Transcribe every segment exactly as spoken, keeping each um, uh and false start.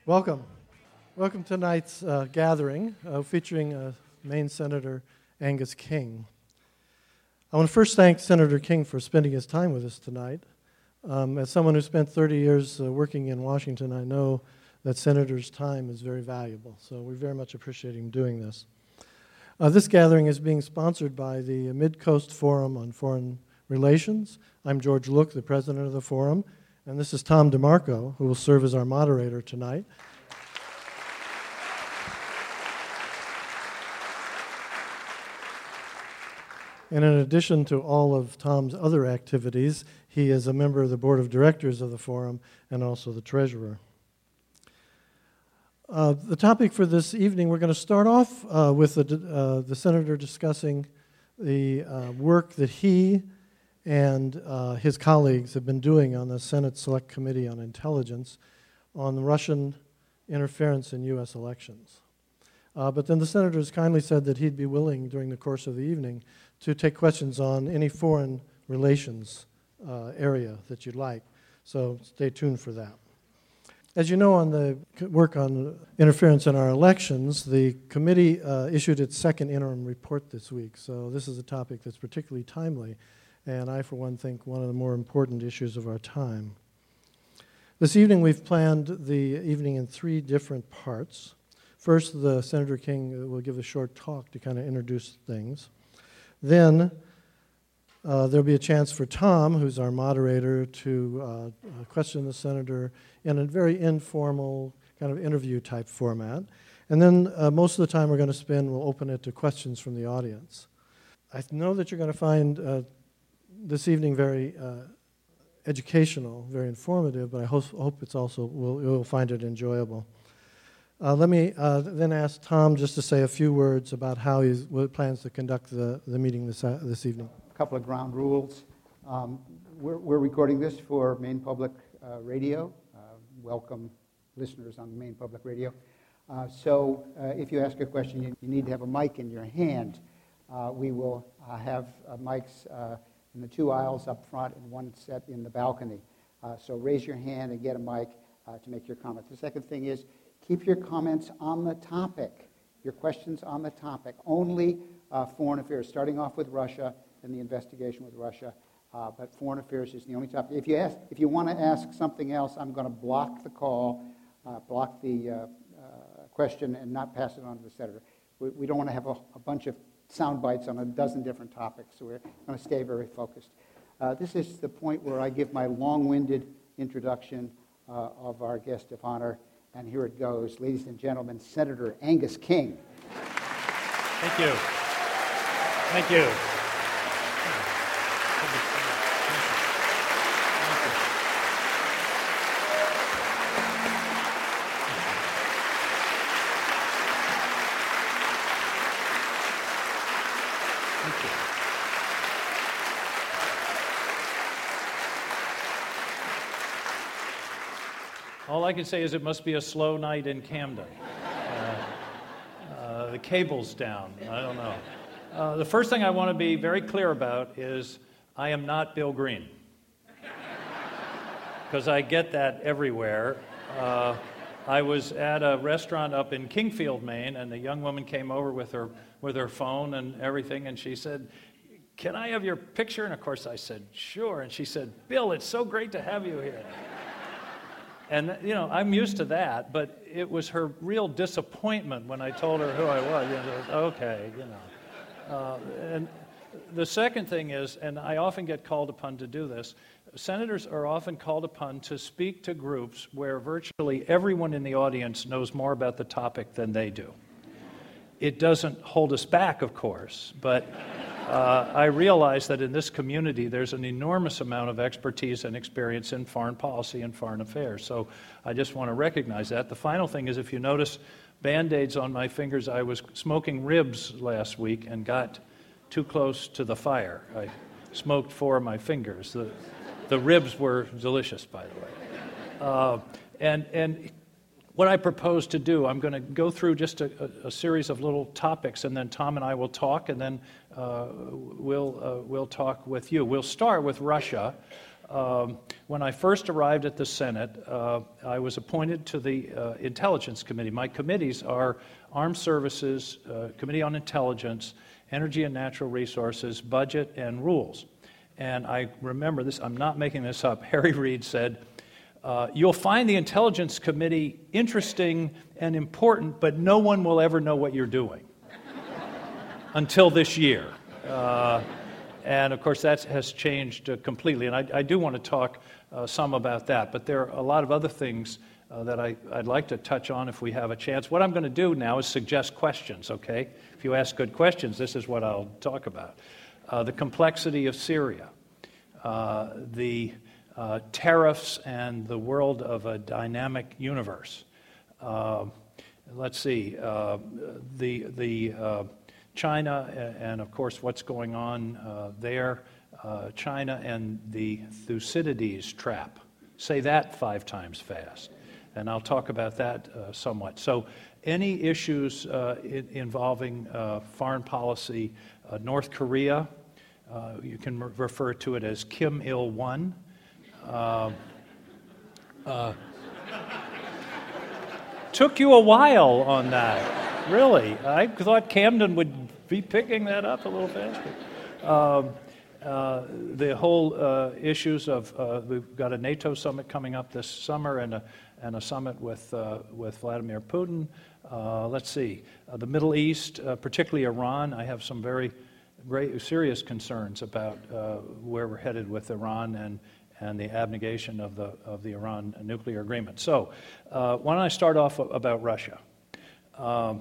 Welcome. Welcome to tonight's uh, gathering uh, featuring uh, Maine Senator Angus King. I want to first thank Senator King for spending his time with us tonight. Um, as someone who spent thirty years uh, working in Washington, I know that Senator's time is very valuable, so we very much appreciate him doing this. Uh, this gathering is being sponsored by the Mid-Coast Forum on Foreign Relations. I'm George Look, the president of the forum, and this is Tom DeMarco, who will serve as our moderator tonight. And in addition to all of Tom's other activities, he is a member of the board of directors of the forum and also the treasurer. Uh, the topic for this evening, we're going to start off uh, with the, uh, the senator discussing the uh, work that he and uh, his colleagues have been doing on the Senate Select Committee on Intelligence on Russian interference in U S elections. Uh, but then the senator has kindly said that he'd be willing during the course of the evening to take questions on any foreign relations uh, area that you'd like. So stay tuned for that. As you know, on the work on interference in our elections, the committee uh, issued its second interim report this week. So this is a topic that's particularly timely, and I, for one, think one of the more important issues of our time. This evening, we've planned the evening in three different parts. First, the Senator King will give a short talk to kind of introduce things. Then uh, there'll be a chance for Tom, who's our moderator, to uh, question the senator in a very informal kind of interview type format. And then uh, most of the time we're going to spend, we'll open it to questions from the audience. I know that you're going to find uh, this evening very uh, educational, very informative, but I hope, hope it's also, we'll, you'll find it enjoyable. Uh, let me uh, then ask Tom just to say a few words about how he plans to conduct the, the meeting this, uh, this evening. A couple of ground rules. Um, we're, we're recording this for Maine Public uh, Radio. Uh, welcome listeners on Maine Public Radio. Uh, so uh, if you ask a question, you, you need to have a mic in your hand. Uh, we will uh, have uh, mics uh, in the two aisles up front and one set in the balcony. Uh, so raise your hand and get a mic uh, to make your comment. The second thing is, keep your comments on the topic, your questions on the topic. Only uh, foreign affairs, starting off with Russia and the investigation with Russia. Uh, but foreign affairs is the only topic. If you ask, if you want to ask something else, I'm going to block the call, uh, block the uh, uh, question, and not pass it on to the senator. We, we don't want to have a, a bunch of sound bites on a dozen different topics, so we're going to stay very focused. Uh, this is the point where I give my long-winded introduction uh, of our guest of honor. And here it goes. Ladies and gentlemen, Senator Angus King. Thank you. Thank you. Thank you. All I can say is it must be a slow night in Camden. Uh, uh, the cable's down. I don't know. Uh, the first thing I want to be very clear about is I am not Bill Green. Because I get that everywhere. Uh, I was at a restaurant up in Kingfield, Maine, and a young woman came over with her with her phone and everything, and she said, "Can I have your picture?" And of course I said, "Sure." And she said, "Bill, it's so great to have you here." And, you know, I'm used to that, but it was her real disappointment when I told her who I was. You know, okay, you know. Uh, and the second thing is, and I often get called upon to do this, senators are often called upon to speak to groups where virtually everyone in the audience knows more about the topic than they do. It doesn't hold us back, of course, but uh, I realize that in this community there's an enormous amount of expertise and experience in foreign policy and foreign affairs. So I just want to recognize that. The final thing is, if you notice Band-Aids on my fingers, I was smoking ribs last week and got too close to the fire. I smoked four of my fingers. The, the ribs were delicious, by the way. Uh, and and what I propose to do, I'm going to go through just a, a, a series of little topics, and then Tom and I will talk, and then uh, we'll uh, we'll talk with you. We'll start with Russia. Um, when I first arrived at the Senate, uh, I was appointed to the uh, Intelligence Committee. My committees are Armed Services, uh, Committee on Intelligence, Energy and Natural Resources, Budget, and Rules. And I remember this, I'm not making this up, Harry Reid said, uh, you'll find the Intelligence Committee interesting and important, but no one will ever know what you're doing until this year. Uh, And, of course, that has changed uh, completely. And I, I do want to talk uh, some about that. But there are a lot of other things uh, that I, I'd like to touch on if we have a chance. What I'm going to do now is suggest questions, okay? If you ask good questions, this is what I'll talk about. Uh, the complexity of Syria, uh, the uh, tariffs and the world of a dynamic universe. Uh, let's see, uh, the... the uh, China, and of course what's going on uh, there, uh, China and the Thucydides trap. Say that five times fast, and I'll talk about that uh, somewhat. So any issues uh, in, involving uh, foreign policy, uh, North Korea, uh, you can re- refer to it as Kim Il-one. Uh, uh, took you a while on that. Really, I thought Camden would be picking that up a little faster. Um, uh, the whole uh, issues of uh, we've got a NATO summit coming up this summer and a and a summit with uh, with Vladimir Putin. Uh, let's see, uh, the Middle East, uh, particularly Iran. I have some very great serious concerns about uh, where we're headed with Iran and. and the abnegation of the of the Iran nuclear agreement. So, uh, why don't I start off about Russia? Um,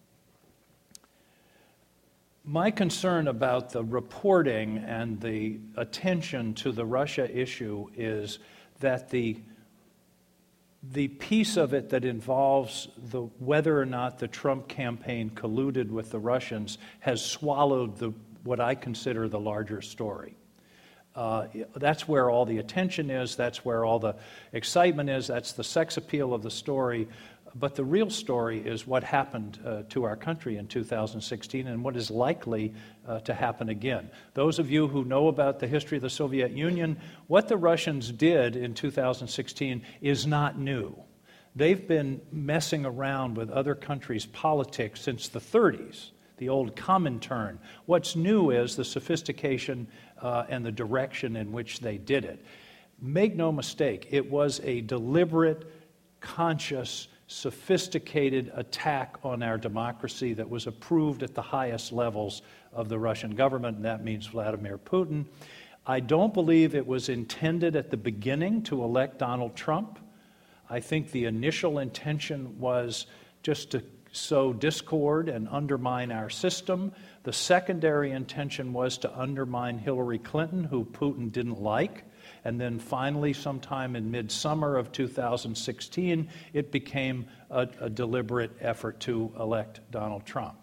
my concern about the reporting and the attention to the Russia issue is that the the piece of it that involves the whether or not the Trump campaign colluded with the Russians has swallowed the what I consider the larger story. Uh, that's where all the attention is, that's where all the excitement is, that's the sex appeal of the story. But the real story is what happened uh, to our country in two thousand sixteen and what is likely uh, to happen again. Those of you who know about the history of the Soviet Union, what the Russians did in two thousand sixteen is not new. They've been messing around with other countries' politics since the thirties, the old Comintern. What's new is the sophistication uh, and the direction in which they did it. Make no mistake, it was a deliberate, conscious, sophisticated attack on our democracy that was approved at the highest levels of the Russian government, and that means Vladimir Putin. I don't believe it was intended at the beginning to elect Donald Trump. I think the initial intention was just to sow discord and undermine our system. The secondary intention was to undermine Hillary Clinton, who Putin didn't like. And then finally, sometime in midsummer of two thousand sixteen, it became a, a deliberate effort to elect Donald Trump.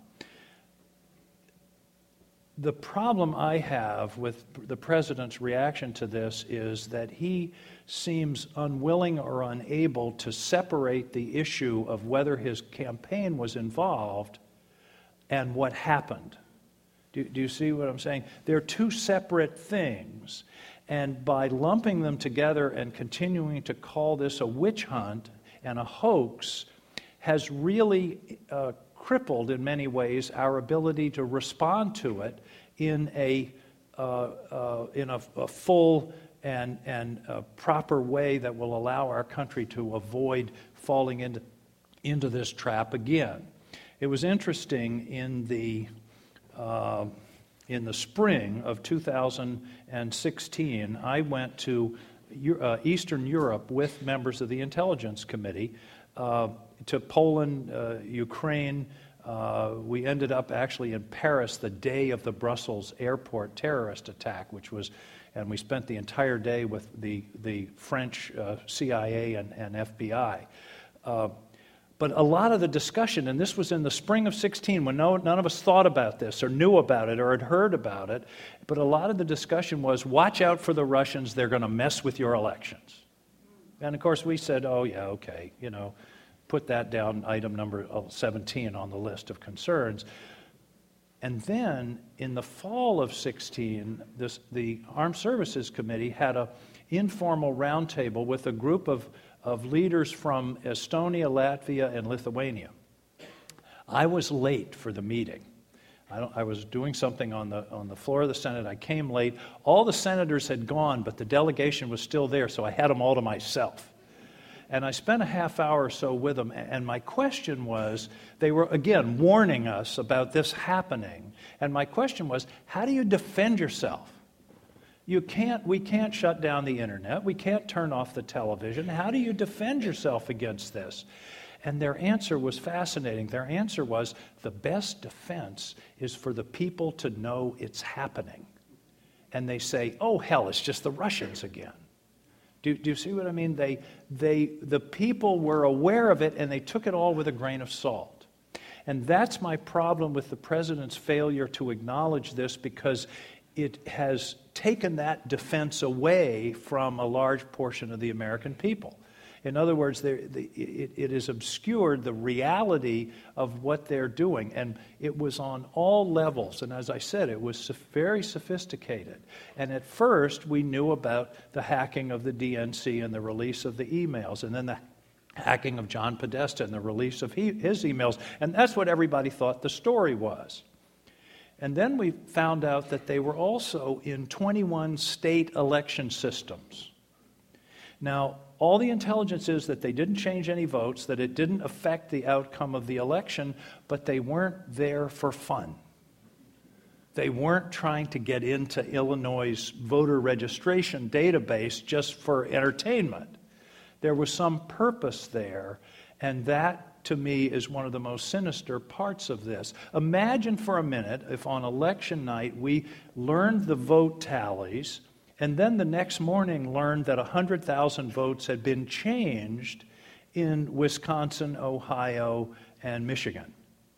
The problem I have with the president's reaction to this is that he seems unwilling or unable to separate the issue of whether his campaign was involved and what happened. Do, do you see what I'm saying? They're two separate things. And by lumping them together and continuing to call this a witch hunt and a hoax has really uh, crippled in many ways our ability to respond to it in a uh, uh, in a, a full and and a proper way that will allow our country to avoid falling into into this trap again. It was interesting in the uh, in the spring of two thousand sixteen, I went to uh, Eastern Europe with members of the Intelligence Committee uh, to Poland, uh, Ukraine. Uh, we ended up actually in Paris the day of the Brussels airport terrorist attack, which was, and we spent the entire day with the, the French uh, C I A and, and F B I. Uh, But a lot of the discussion, and this was in the spring of sixteen when no, none of us thought about this or knew about it or had heard about it, but a lot of the discussion was, watch out for the Russians, they're going to mess with your elections. And of course we said, oh yeah, okay, you know, put that down, item number seventeen on the list of concerns. And then in the fall of sixteen, this, the Armed Services Committee had an informal roundtable with a group of, of leaders from Estonia, Latvia, and Lithuania. I was late for the meeting. I, don't, I was doing something on the on the floor of the Senate. I came late. All the senators had gone, but the delegation was still there, so I had them all to myself. And I spent a half hour or so with them, and my question was, they were, again, warning us about this happening. And my question was, how do you defend yourself? You can't, we can't shut down the internet. We can't turn off the television. How do you defend yourself against this? And their answer was fascinating. Their answer was, the best defense is for the people to know it's happening. And they say, oh, hell, it's just the Russians again. Do, do you see what I mean? They, they, the people were aware of it, and they took it all with a grain of salt. And that's my problem with the president's failure to acknowledge this, because it has taken that defense away from a large portion of the American people. In other words, the, it, it has obscured the reality of what they're doing. And it was on all levels. And as I said, it was very sophisticated. And at first, we knew about the hacking of the D N C and the release of the emails, and then the hacking of John Podesta and the release of he, his emails. And that's what everybody thought the story was. And then we found out that they were also in twenty-one state election systems. Now, all the intelligence is that they didn't change any votes, that it didn't affect the outcome of the election, but they weren't there for fun. They weren't trying to get into Illinois' voter registration database just for entertainment. There was some purpose there, and that, to me, is one of the most sinister parts of this. Imagine for a minute if on election night we learned the vote tallies, and then the next morning learned that one hundred thousand votes had been changed in Wisconsin, Ohio, and Michigan.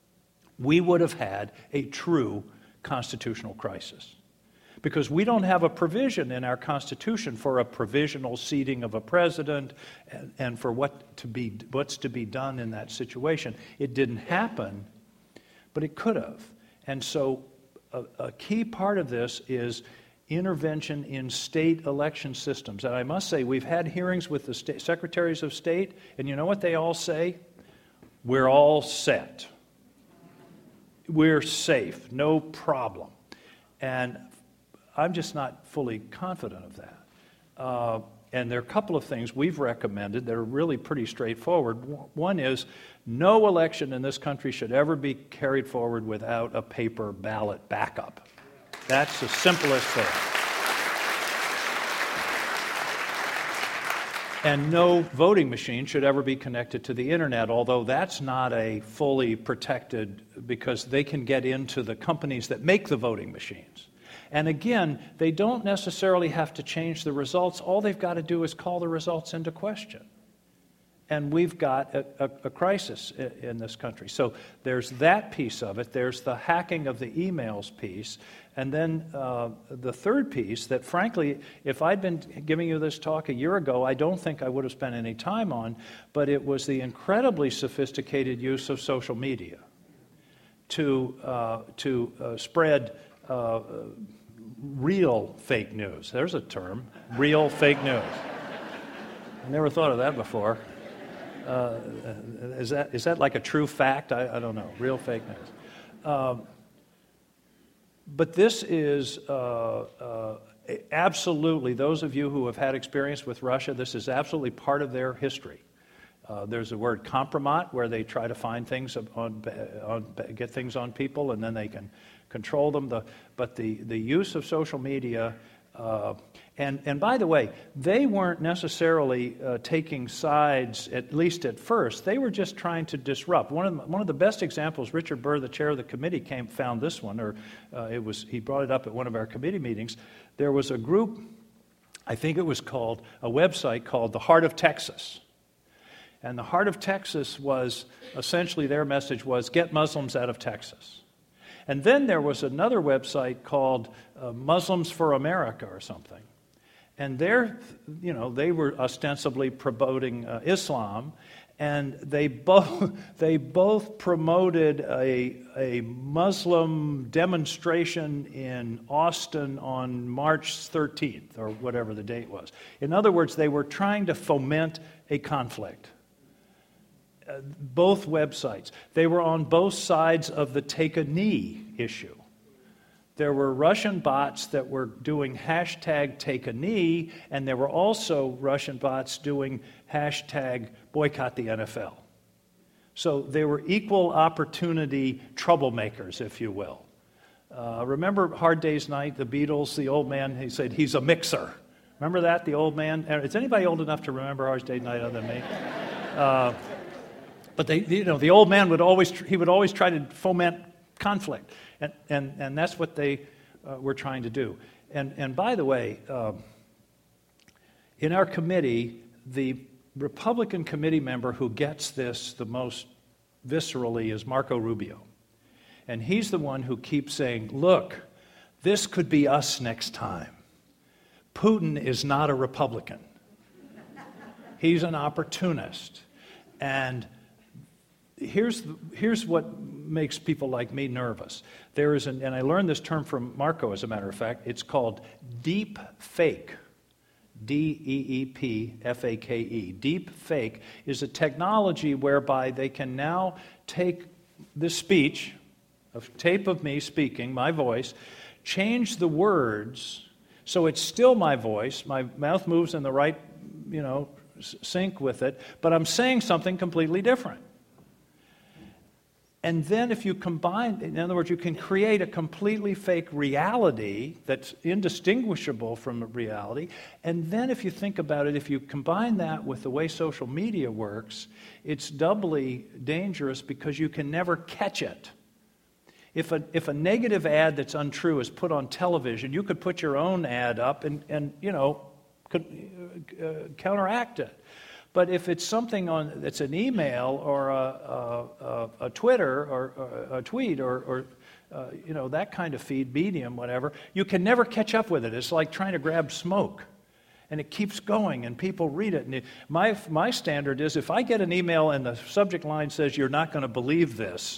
We would have had a true constitutional crisis. Because we don't have a provision in our Constitution for a provisional seating of a president and, and for what to be, what's to be done in that situation. It didn't happen, but it could have. And so a, a key part of this is intervention in state election systems. And I must say, we've had hearings with the state, secretaries of state, and you know what they all say? We're all set. We're safe, no problem. And I'm just not fully confident of that. Uh, and there are a couple of things we've recommended that are really pretty straightforward. One is, no election in this country should ever be carried forward without a paper ballot backup. That's the simplest thing. And no voting machine should ever be connected to the internet, although that's not a fully protected, because they can get into the companies that make the voting machines. And again, they don't necessarily have to change the results. All they've got to do is call the results into question. And we've got a, a, a crisis in, in this country. So there's that piece of it. There's the hacking of the emails piece. And then uh, the third piece that, frankly, if I'd been giving you this talk a year ago, I don't think I would have spent any time on, but it was the incredibly sophisticated use of social media to, uh, to uh, spread uh, real fake news. There's a term, real fake news. I never thought of that before. Uh, is that is that like a true fact? I, I don't know. Real fake news. Um, but this is uh, uh, absolutely, those of you who have had experience with Russia, this is absolutely part of their history. Uh, there's a word compromat, where they try to find things on, on, get things on people, and then they can control them. The, but the, the use of social media, uh, and, and by the way, they weren't necessarily uh, taking sides, at least at first. They were just trying to disrupt. One of the, one of the best examples, Richard Burr, the chair of the committee, came found this one, or uh, it was he brought it up at one of our committee meetings. There was a group, I think it was called, a website called The Heart of Texas. And The Heart of Texas was, essentially their message was, get Muslims out of Texas. And then there was another website called uh, Muslims for America or something. And they're, you know, they were ostensibly promoting uh, Islam. And they both they both promoted a a Muslim demonstration in Austin on March thirteenth, or whatever the date was. In other words, they were trying to foment a conflict. Uh, both websites. They were on both sides of the take a knee issue. There were Russian bots that were doing hashtag take a knee, and there were also Russian bots doing hashtag boycott the N F L. So they were equal opportunity troublemakers, if you will. Uh, remember Hard Day's Night, the Beatles, the old man, he said, he's a mixer. Remember that, the old man? Is anybody old enough to remember Hard Day's Night other than me? Uh, but they, you know, the old man would always, he would always try to foment conflict. And, and, and that's what they uh, were trying to do. And, and by the way, uh, in our committee, the Republican committee member who gets this the most viscerally is Marco Rubio. And he's the one who keeps saying, look, this could be us next time. Putin is not a Republican. He's an opportunist. And here's, here's what makes people like me nervous. There is an, and I learned this term from Marco, as a matter of fact, it's called deep fake. D E E P F A K E. Deep fake is a technology whereby they can now take this speech, a tape of me speaking, my voice, change the words so it's still my voice, my mouth moves in the right, you know, sync with it, but I'm saying something completely different. And then if you combine, in other words, you can create a completely fake reality that's indistinguishable from reality. And then if you think about it, if you combine that with the way social media works, it's doubly dangerous because you can never catch it. If a, if a negative ad that's untrue is put on television, you could put your own ad up and, and you know, could, uh, counteract it. But if it's something on that's an email or a, a, a Twitter or, or a tweet or, or uh, you know, that kind of feed, medium, whatever, you can never catch up with it. It's like trying to grab smoke, and it keeps going, and people read it. And it, my my standard is if I get an email and the subject line says you're not going to believe this,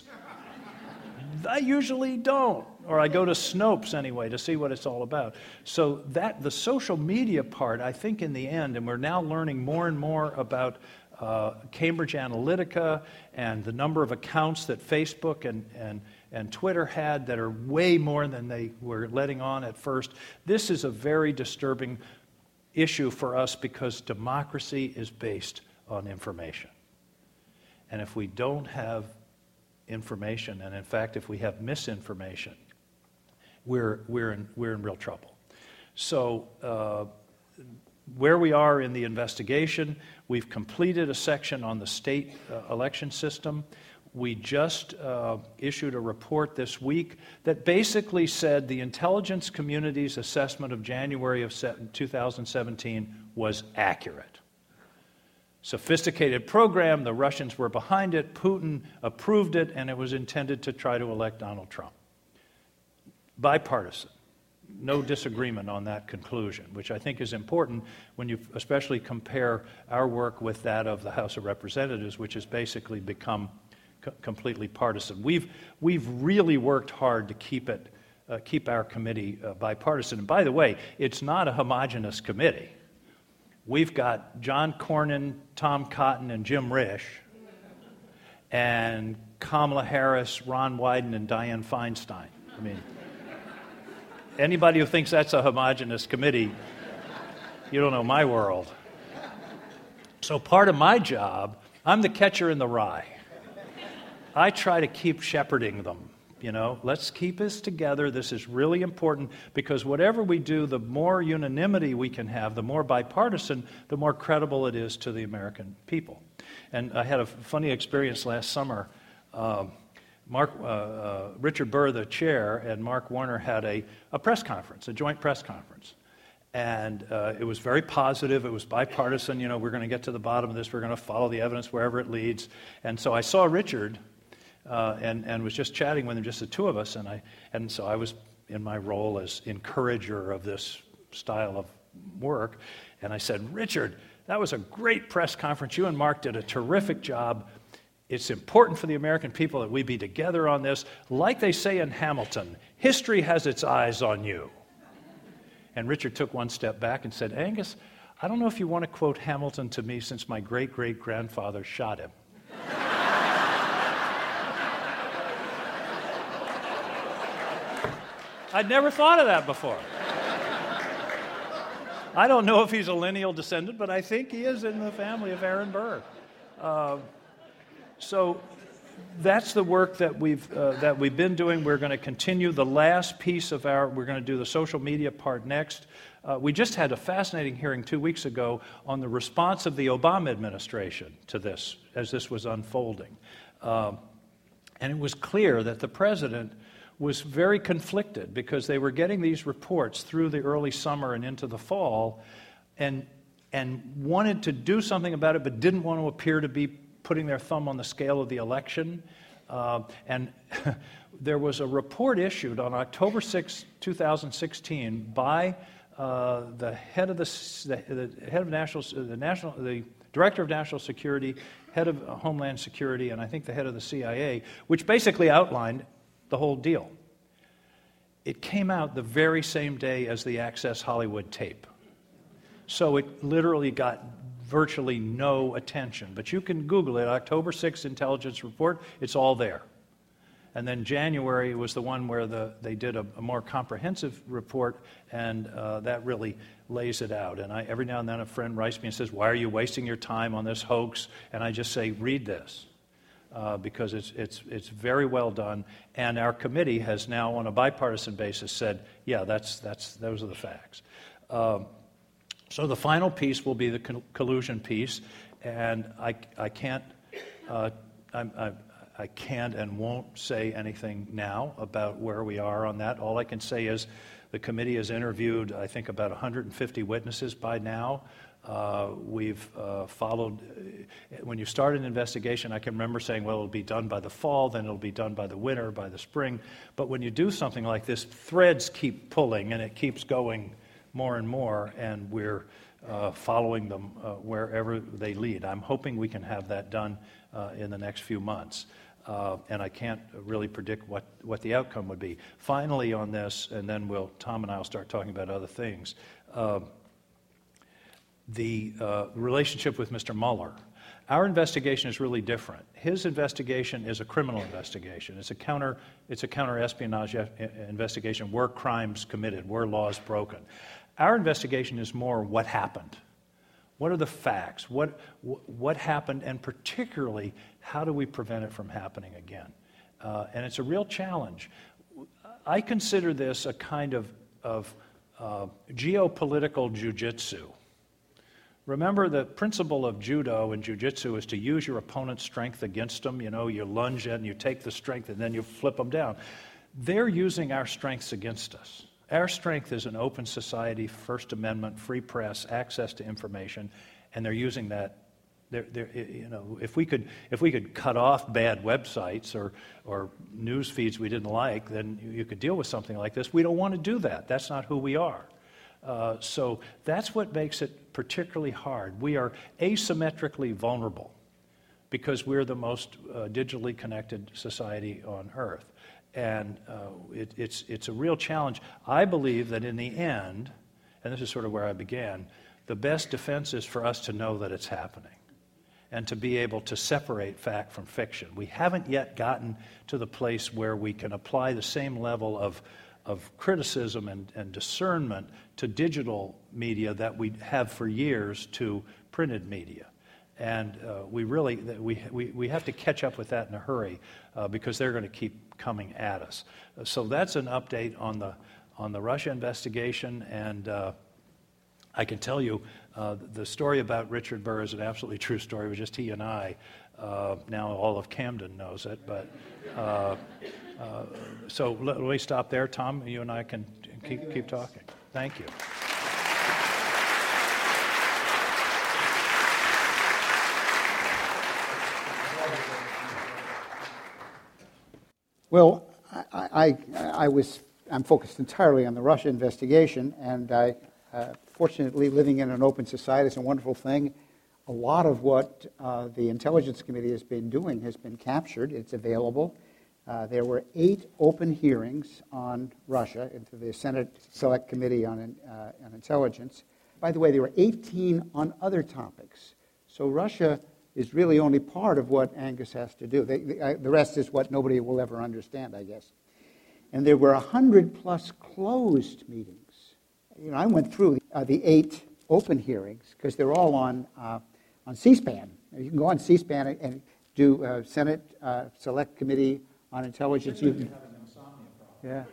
I usually don't. Or I go to Snopes anyway to see what it's all about. So that the social media part, I think in the end, and we're now learning more and more about uh, Cambridge Analytica and the number of accounts that Facebook and, and, and Twitter had that are way more than they were letting on at first. This is a very disturbing issue for us because democracy is based on information. And if we don't have information, and in fact, if we have misinformation, we're we're in we're in real trouble. So uh, where we are in the investigation, we've completed a section on the state uh, election system. We just uh, issued a report this week that basically said the intelligence community's assessment of January of two thousand seventeen was accurate. Sophisticated program, the Russians were behind it, Putin approved it, and it was intended to try to elect Donald Trump. Bipartisan. No disagreement on that conclusion, which I think is important when you especially compare our work with that of the House of Representatives, which has basically become co- completely partisan. We've we've really worked hard to keep it, uh, keep our committee uh, bipartisan. And by the way, it's not a homogeneous committee. We've got John Cornyn, Tom Cotton, and Jim Risch, and Kamala Harris, Ron Wyden, and Dianne Feinstein. I mean, anybody who thinks that's a homogeneous committee, you don't know my world. So part of my job, I'm the catcher in the rye. I try to keep shepherding them. You know, let's keep this together. This is really important because whatever we do, the more unanimity we can have, the more bipartisan, the more credible it is to the American people. And I had a funny experience last summer. Uh, Mark, uh, uh, Richard Burr, the chair, and Mark Warner had a, a press conference, a joint press conference. And uh, it was very positive. It was bipartisan. You know, we're going to get to the bottom of this. We're going to follow the evidence wherever it leads. And so I saw Richard uh, and, and was just chatting with him, just the two of us. And, I, and so I was in my role as encourager of this style of work. And I said, Richard, That was a great press conference. You and Mark did a terrific job. It's important for the American people that we be together on this. Like they say in Hamilton, history has its eyes on you. And Richard took one step back and said, Angus, I don't know if you want to quote Hamilton to me since my great-great-grandfather shot him. I'd never thought of that before. I don't know if he's a lineal descendant, but I think he is in the family of Aaron Burr. Uh, so that's the work that we've uh, that we've been doing. We're going to continue the last piece of our. We're going to do the social media part next. Uh, we just had a fascinating hearing two weeks ago on the response of the Obama administration to this as this was unfolding, um, and it was clear that the president was very conflicted because they were getting these reports through the early summer and into the fall, and and wanted to do something about it, but didn't want to appear to be putting their thumb on the scale of the election. Uh, and there was a report issued on October sixth, two thousand sixteen, by uh, the head of the, the, the head of national, the national, the director of national security, head of Homeland Security, and I think the head of the C I A, which basically outlined the whole deal. It came out the very same day as the Access Hollywood tape. So it literally got virtually no attention. But you can Google it, October sixth Intelligence Report, it's all there. And then January was the one where the, they did a, a more comprehensive report, and uh, that really lays it out. And I, every now and then a friend writes me and says, why are you wasting your time on this hoax? And I just say, read this. Uh, because it's it's it's very well done, and our committee has now, on a bipartisan basis, said, yeah, that's that's those are the facts. Um, so the final piece will be the con- collusion piece, and I I can't uh, I, I I can't and won't say anything now about where we are on that. All I can say is the committee has interviewed, I think, about one hundred fifty witnesses by now. Uh, we've uh, followed, uh, when you start an investigation, I can remember saying, well, it'll be done by the fall, then it'll be done by the winter, by the spring. But when you do something like this, threads keep pulling and it keeps going more and more, and we're uh, following them uh, wherever they lead. I'm hoping we can have that done uh, in the next few months. Uh, and I can't really predict what, what the outcome would be. Finally on this, and then we'll, Tom and I will start talking about other things. Uh, The uh, relationship with Mister Mueller. Our investigation is really different. His investigation is a criminal investigation. It's a counter. It's a counter-espionage investigation. Were crimes committed? Were laws broken? Our investigation is more what happened. What are the facts? What what happened? And particularly, how do we prevent it from happening again? Uh, and it's a real challenge. I consider this a kind of of uh, geopolitical jujitsu. Remember, the principle of judo and jiu-jitsu is to use your opponent's strength against them. You know, you lunge in, you take the strength, and then you flip them down. They're using our strengths against us. Our strength is an open society, First Amendment, free press, access to information, and they're using that. They're, they're, you know, if we could, if we could cut off bad websites or or news feeds we didn't like, then you could deal with something like this. We don't want to do that. That's not who we are. Uh, so that's what makes it particularly hard. We are asymmetrically vulnerable because we're the most uh, digitally connected society on Earth. And uh, it, it's, it's a real challenge. I believe that in the end, and this is sort of where I began, the best defense is for us to know that it's happening and to be able to separate fact from fiction. We haven't yet gotten to the place where we can apply the same level of of criticism and, and discernment to digital media that we have for years to printed media. And uh, we really, we, we, we have to catch up with that in a hurry uh, because they're going to keep coming at us. Uh, so that's an update on the, on the Russia investigation, and uh, I can tell you uh, the story about Richard Burr is an absolutely true story. It was just he and I. Uh, now all of Camden knows it, but uh, uh, so let, let me stop there. Tom, you and I can keep, keep talking. Thank you. Well, I, I, I was I'm focused entirely on the Russia investigation, and I uh, fortunately, living in an open society is a wonderful thing. A lot of what uh, the Intelligence Committee has been doing has been captured. It's available. Uh, there were eight open hearings on Russia into the Senate Select Committee on, uh, on Intelligence. By the way, there were eighteen on other topics. So Russia is really only part of what Angus has to do. They, the, uh, the rest is what nobody will ever understand, I guess. And there were one hundred plus closed meetings. You know, I went through uh, the eight open hearings because they're all on uh, on C-SPAN. You can go on C-SPAN and, and do uh, Senate uh, Select Committee on Intelligence. You can, yeah.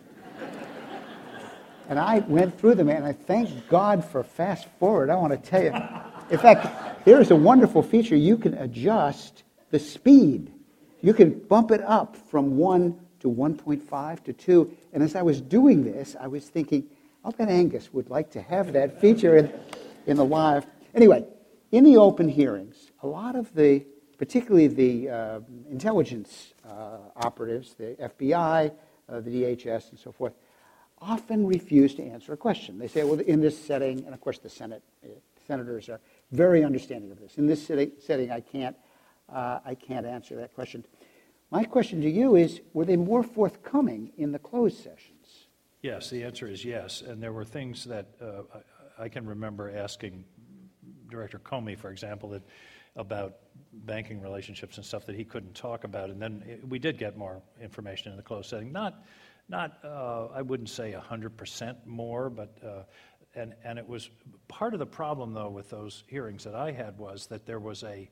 And I went through them, and I thank God for fast forward. I want to tell you. In fact, there is a wonderful feature. You can adjust the speed. You can bump it up from one to one point five to two. And as I was doing this, I was thinking, I'll bet Angus would like to have that feature in, in the live. Anyway, in the open hearings, a lot of the, particularly the uh, intelligence uh, operatives, the F B I, uh, the D H S, and so forth, often refuse to answer a question. They say, well, in this setting, and of course the Senate, uh, senators are very understanding of this. In this setting, I can't, uh, I can't answer that question. My question to you is, were they more forthcoming in the closed sessions? Yes, the answer is yes. And there were things that uh, I, I can remember asking Director Comey, for example, that about banking relationships and stuff that he couldn't talk about. And then it, we did get more information in the closed setting. Not, not uh, I wouldn't say one hundred percent more, but uh, and, and it was part of the problem, though, with those hearings that I had was that there was a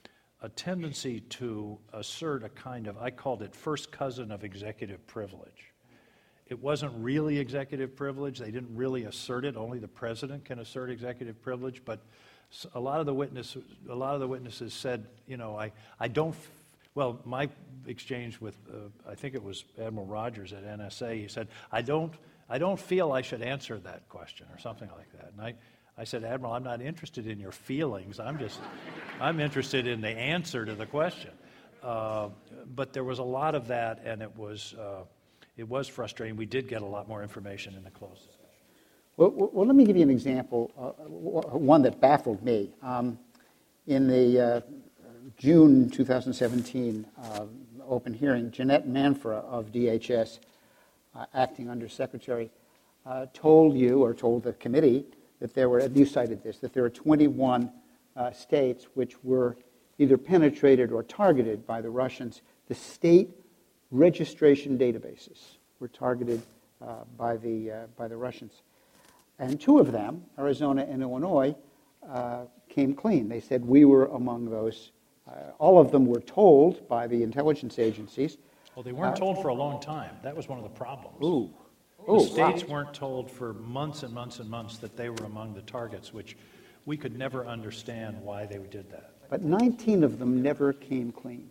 a tendency to assert a kind of, I called it first cousin of executive privilege. It wasn't really executive privilege. They didn't really assert it. Only the president can assert executive privilege. But a lot of the witnesses, a lot of the witnesses said, you know, I, I don't. F- well, my exchange with, uh, I think it was Admiral Rogers at N S A. He said, I don't, I don't feel I should answer that question or something like that. And I, I said, Admiral, I'm not interested in your feelings. I'm just, I'm interested in the answer to the question. Uh, but there was a lot of that, and it was. Uh, It was frustrating. We did get a lot more information in the closed session. Well, well, let me give you an example, uh, one that baffled me. Um, in the uh, June twenty seventeen uh, open hearing, Jeanette Manfra of D H S, uh, acting under secretary, uh, told you, or told the committee, that there were, and you cited this, that there were twenty-one uh, states which were either penetrated or targeted by the Russians. The state registration databases were targeted uh, by the uh, by the Russians, and two of them, Arizona and Illinois, uh, came clean. They said we were among those. Uh, all of them were told by the intelligence agencies. Well, they weren't uh, told for a long time. That was one of the problems. Ooh, the ooh, states wow. weren't told for months and months and months that they were among the targets, which we could never understand why they did that. But nineteen of them never came clean.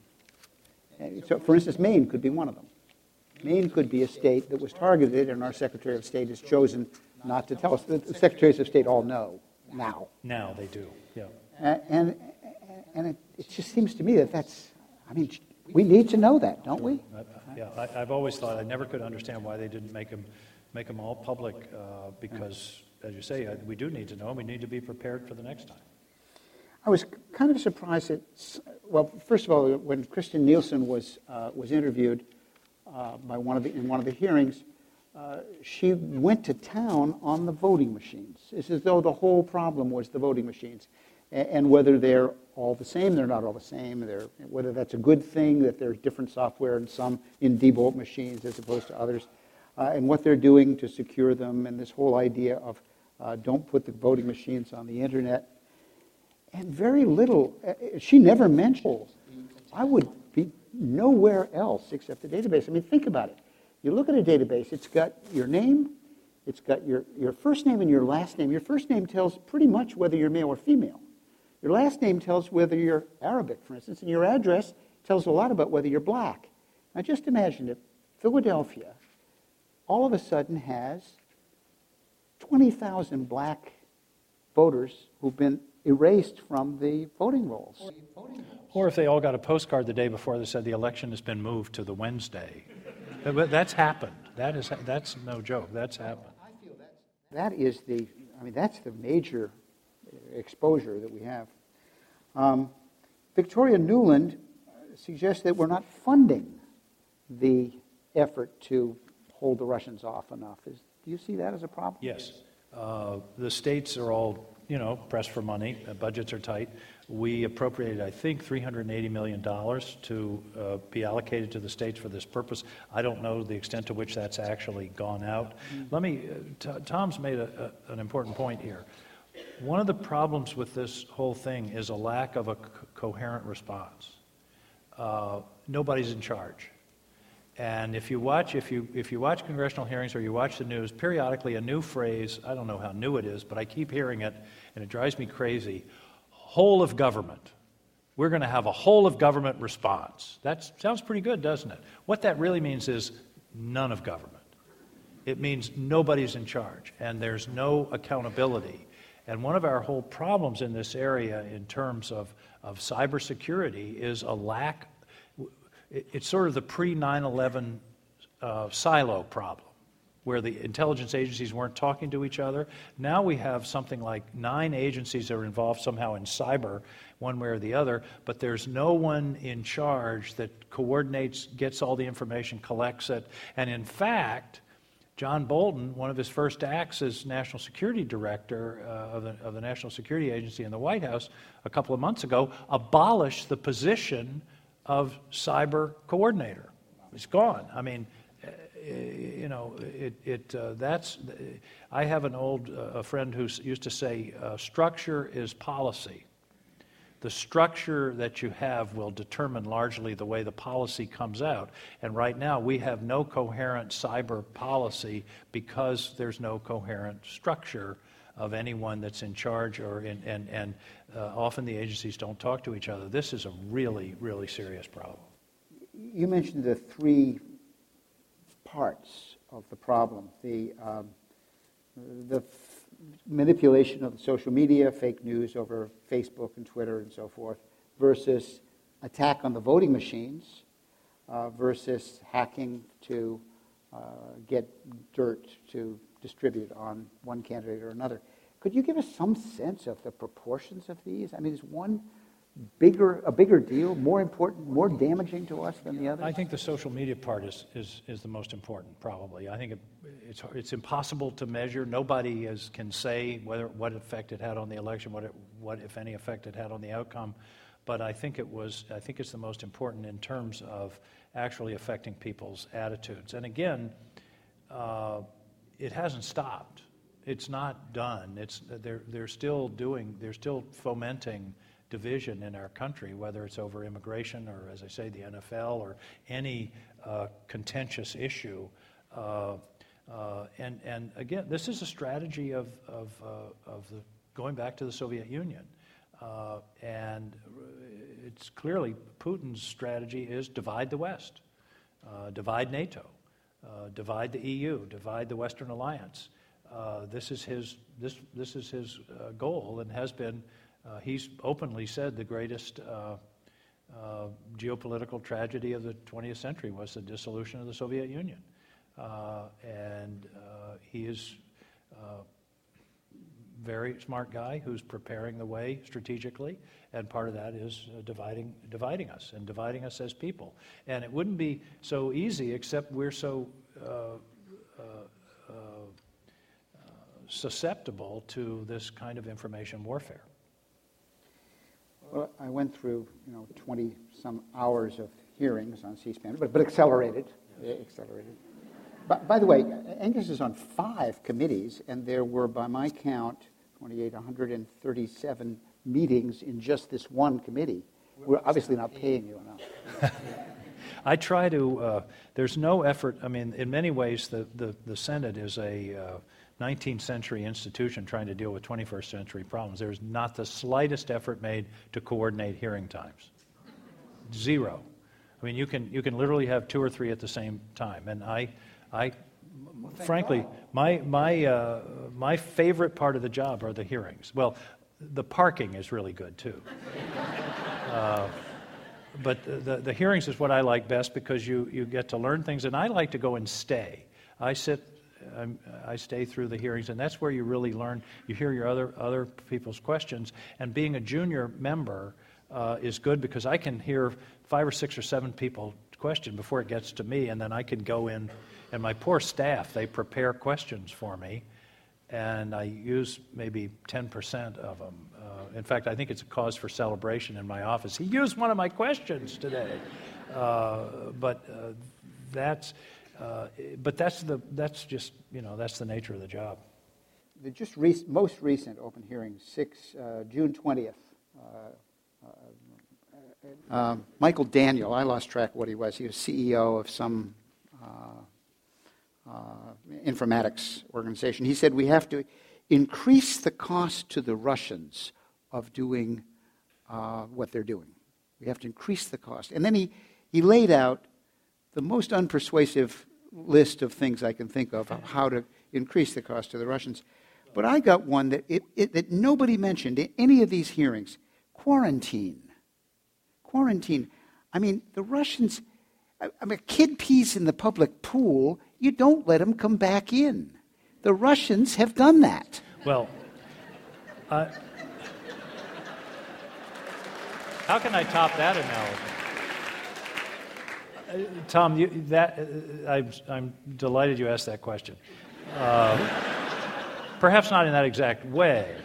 So, for instance, Maine could be one of them. Maine could be a state that was targeted, and our Secretary of State has chosen not to tell us. The Secretaries of State all know now. Now they do, yeah. Uh, and and it, it just seems to me that that's, I mean, we need to know that, don't we? I, yeah, I, I've always thought, I never could understand why they didn't make them, make them all public, uh, because, as you say, uh, we do need to know, and we need to be prepared for the next time. I was kind of surprised that, well, first of all, when Kristen Nielsen was uh, was interviewed uh, by one of the in one of the hearings, uh, she went to town on the voting machines. It's as though the whole problem was the voting machines, and, and whether they're all the same, they're not all the same. They're, whether that's a good thing that there's different software and some in Diebold machines as opposed to others, uh, and what they're doing to secure them, and this whole idea of uh, don't put the voting machines on the internet. And very little, she never mentioned, I would be nowhere else except the database. I mean, think about it. You look at a database, it's got your name, it's got your, your first name and your last name. Your first name tells pretty much whether you're male or female. Your last name tells whether you're Arabic, for instance, and your address tells a lot about whether you're black. Now just imagine if Philadelphia all of a sudden has twenty thousand black voters who've been erased from the voting rolls. Or if they all got a postcard the day before that said the election has been moved to the Wednesday. But that's happened. That is, that's no joke. That's happened. That is the I mean, that's the major exposure that we have. Um, Victoria Newland suggests that we're not funding the effort to hold the Russians off enough. Is, do you see that as a problem? Yes. Uh, the states are all, you know, pressed for money. Uh, budgets are tight. We appropriated, I think, three hundred eighty million dollars to uh, be allocated to the states for this purpose. I don't know the extent to which that's actually gone out. Mm-hmm. Let me, uh, t- Tom's made a, a, an important point here. One of the problems with this whole thing is a lack of a co- coherent response. Uh, nobody's in charge. And if you watch, if you if you watch congressional hearings or you watch the news, periodically a new phrase, I don't know how new it is, but I keep hearing it, and it drives me crazy. Whole of government. We're going to have a whole of government response. That sounds pretty good, doesn't it? What that really means is none of government. It means nobody's in charge, and there's no accountability. And one of our whole problems in this area in terms of, of cybersecurity is a lack. It's sort of the pre nine eleven uh, silo problem, where the intelligence agencies weren't talking to each other. Now we have something like nine agencies that are involved somehow in cyber, one way or the other, but there's no one in charge that coordinates, gets all the information, collects it. And in fact, John Bolton, one of his first acts as National Security Director uh, of, the, of the National Security Agency in the White House a couple of months ago, abolished the position of cyber coordinator. It's gone. I mean, you know, it, it uh, that's, I have an old uh, a friend who used to say, uh, structure is policy. The structure that you have will determine largely the way the policy comes out. And right now we have no coherent cyber policy because there's no coherent structure of anyone that's in charge, or in, and, and uh, often the agencies don't talk to each other. This is a really, really serious problem. You mentioned the three parts of the problem, the um, the f- manipulation of social media, fake news over Facebook and Twitter and so forth, versus attack on the voting machines, uh, versus hacking to uh, get dirt to distribute on one candidate or another. Could you give us some sense of the proportions of these? I mean, is one bigger, a bigger deal, more important, more damaging to us than the other? I think the social media part is, is, is the most important, probably. I think it, it's it's impossible to measure. Nobody is, can say whether what effect it had on the election, what it, what if any effect it had on the outcome. But I think it was. I think it's the most important in terms of actually affecting people's attitudes. And again, uh, it hasn't stopped. It's not done. It's they're they're still doing. They're still fomenting division in our country, whether it's over immigration or, as I say, the N F L or any uh, contentious issue. Uh, uh, and and again, this is a strategy of of uh, of the going back to the Soviet Union, uh, and it's clearly Putin's strategy is divide the West, uh, divide NATO, uh, divide the E U, divide the Western Alliance. Uh, this is his this this is his uh, goal, and has been. Uh, he's openly said the greatest uh, uh, geopolitical tragedy of the twentieth century was the dissolution of the Soviet Union. Uh, and uh, he is a very smart guy who's preparing the way strategically, and part of that is uh, dividing, dividing us and dividing us as people. And it wouldn't be so easy, except we're so uh, uh, uh, susceptible to this kind of information warfare. Well, I went through, you know, twenty some hours of hearings on C-SPAN, but but accelerated, yes. accelerated. But by the way, Angus is on five committees, and there were, by my count, twenty-eight, one hundred thirty-seven meetings in just this one committee. We're obviously not paying you enough. I try to. Uh, there's no effort. I mean, in many ways, the the, the Senate is a Uh, nineteenth century institution trying to deal with twenty-first century problems. There's not the slightest effort made to coordinate hearing times. Zero. I mean, you can you can literally have two or three at the same time. And I, I, well, frankly, God. my my uh, my favorite part of the job are the hearings. Well, the parking is really good too. uh, but the, the the hearings is what I like best because you you get to learn things, and I like to go and stay. I sit I'm, I stay through the hearings, and that's where you really learn. You hear your other other people's questions, and being a junior member uh, is good because I can hear five or six or seven people question before it gets to me, and then I can go in, and my poor staff, they prepare questions for me, and I use maybe ten percent of them. Uh, in fact, I think it's a cause for celebration in my office. He used one of my questions today. Uh, but uh, that's uh, but that's the that's just you know that's the nature of the job. The just rec- most recent open hearing, six uh, June twentieth. Uh, uh, uh, Michael Daniel, I lost track of what he was. He was C E O of some uh, uh, informatics organization. He said we have to increase the cost to the Russians of doing uh, what they're doing. We have to increase the cost, and then he. He laid out the most unpersuasive list of things I can think of, of how to increase the cost to the Russians. But I got one that, it, it, that nobody mentioned in any of these hearings. Quarantine. Quarantine. I mean, the Russians, I, I mean, a kid pees in the public pool, you don't let him come back in. The Russians have done that. Well, uh, how can I top that analogy? Tom, you, that uh, I'm, I'm delighted you asked that question. Uh, perhaps not in that exact way.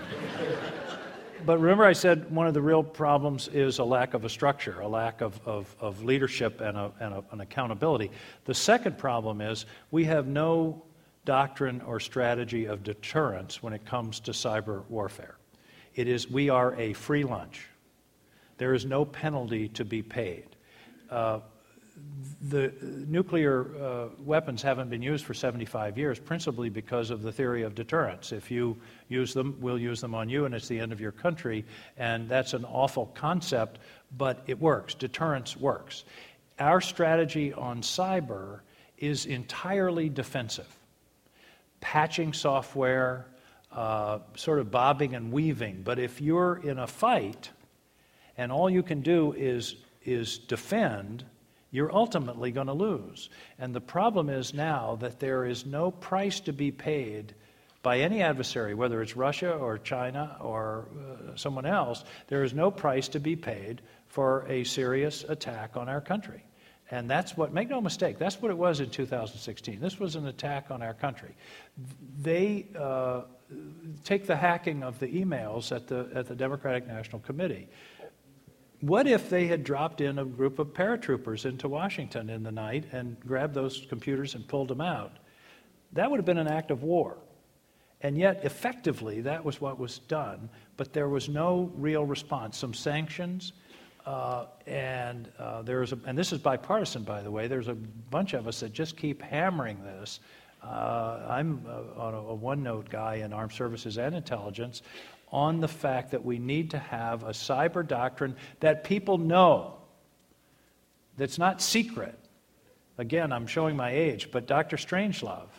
But remember I said one of the real problems is a lack of a structure, a lack of, of, of leadership and, a, and a, an accountability. The second problem is we have no doctrine or strategy of deterrence when it comes to cyber warfare. It is, we are a free lunch. There is no penalty to be paid. Uh, The nuclear uh, weapons haven't been used for seventy-five years, principally because of the theory of deterrence. If you use them, we'll use them on you, and it's the end of your country. And that's an awful concept, but it works. Deterrence works. Our strategy on cyber is entirely defensive. Patching software, uh, sort of bobbing and weaving. But if you're in a fight, and all you can do is is defend, you're ultimately going to lose. And the problem is now that there is no price to be paid by any adversary, whether it's Russia or China or uh, someone else. There is no price to be paid for a serious attack on our country. And that's what, make no mistake, that's what it was in two thousand sixteen. This was an attack on our country. They uh, take the hacking of the emails at the at the Democratic National Committee. What if they had dropped in a group of paratroopers into Washington in the night and grabbed those computers and pulled them out? That would have been an act of war. And yet, effectively, that was what was done, but there was no real response. Some sanctions, uh, and uh, there is a, and this is bipartisan, by the way. There's a bunch of us that just keep hammering this. Uh, I'm a, a, a one-note guy in armed services and intelligence on the fact that we need to have a cyber doctrine that people know, that's not secret. Again, I'm showing my age, but Doctor Strangelove,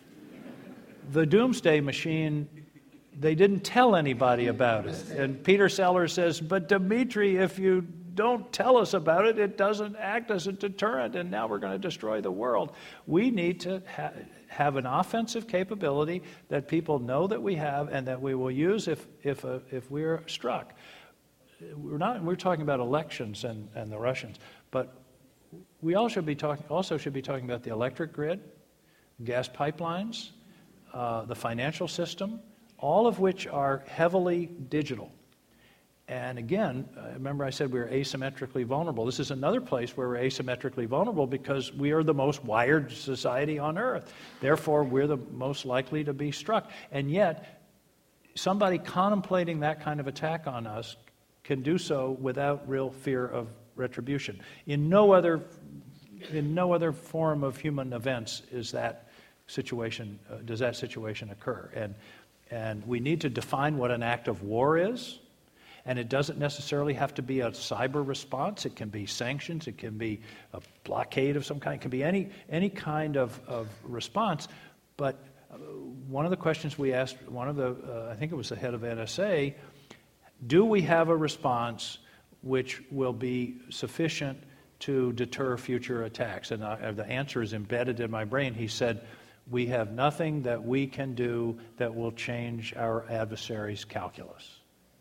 the doomsday machine, they didn't tell anybody about it. And Peter Sellers says, but Dimitri, if you don't tell us about it, it doesn't act as a deterrent, and now we're going to destroy the world. We need to ha- have an offensive capability that people know that we have and that we will use if if uh, if we're struck. We're not. We're talking about elections and, and the Russians, but we all should be talking. Also, should be talking about the electric grid, gas pipelines, uh, the financial system, all of which are heavily digital. And again, remember I said we were asymmetrically vulnerable. This is another place where we're asymmetrically vulnerable because we are the most wired society on earth. Therefore, we're the most likely to be struck. And yet, somebody contemplating that kind of attack on us can do so without real fear of retribution. In no other, in no other form of human events is that situation, uh, does that situation occur. And, and we need to define what an act of war is. And it doesn't necessarily have to be a cyber response. It can be sanctions. It can be a blockade of some kind. It can be any any kind of, of response. But uh, one of the questions we asked, one of the, uh, I think it was the head of N S A, do we have a response which will be sufficient to deter future attacks? And uh, the answer is embedded in my brain. He said, we have nothing that we can do that will change our adversary's calculus.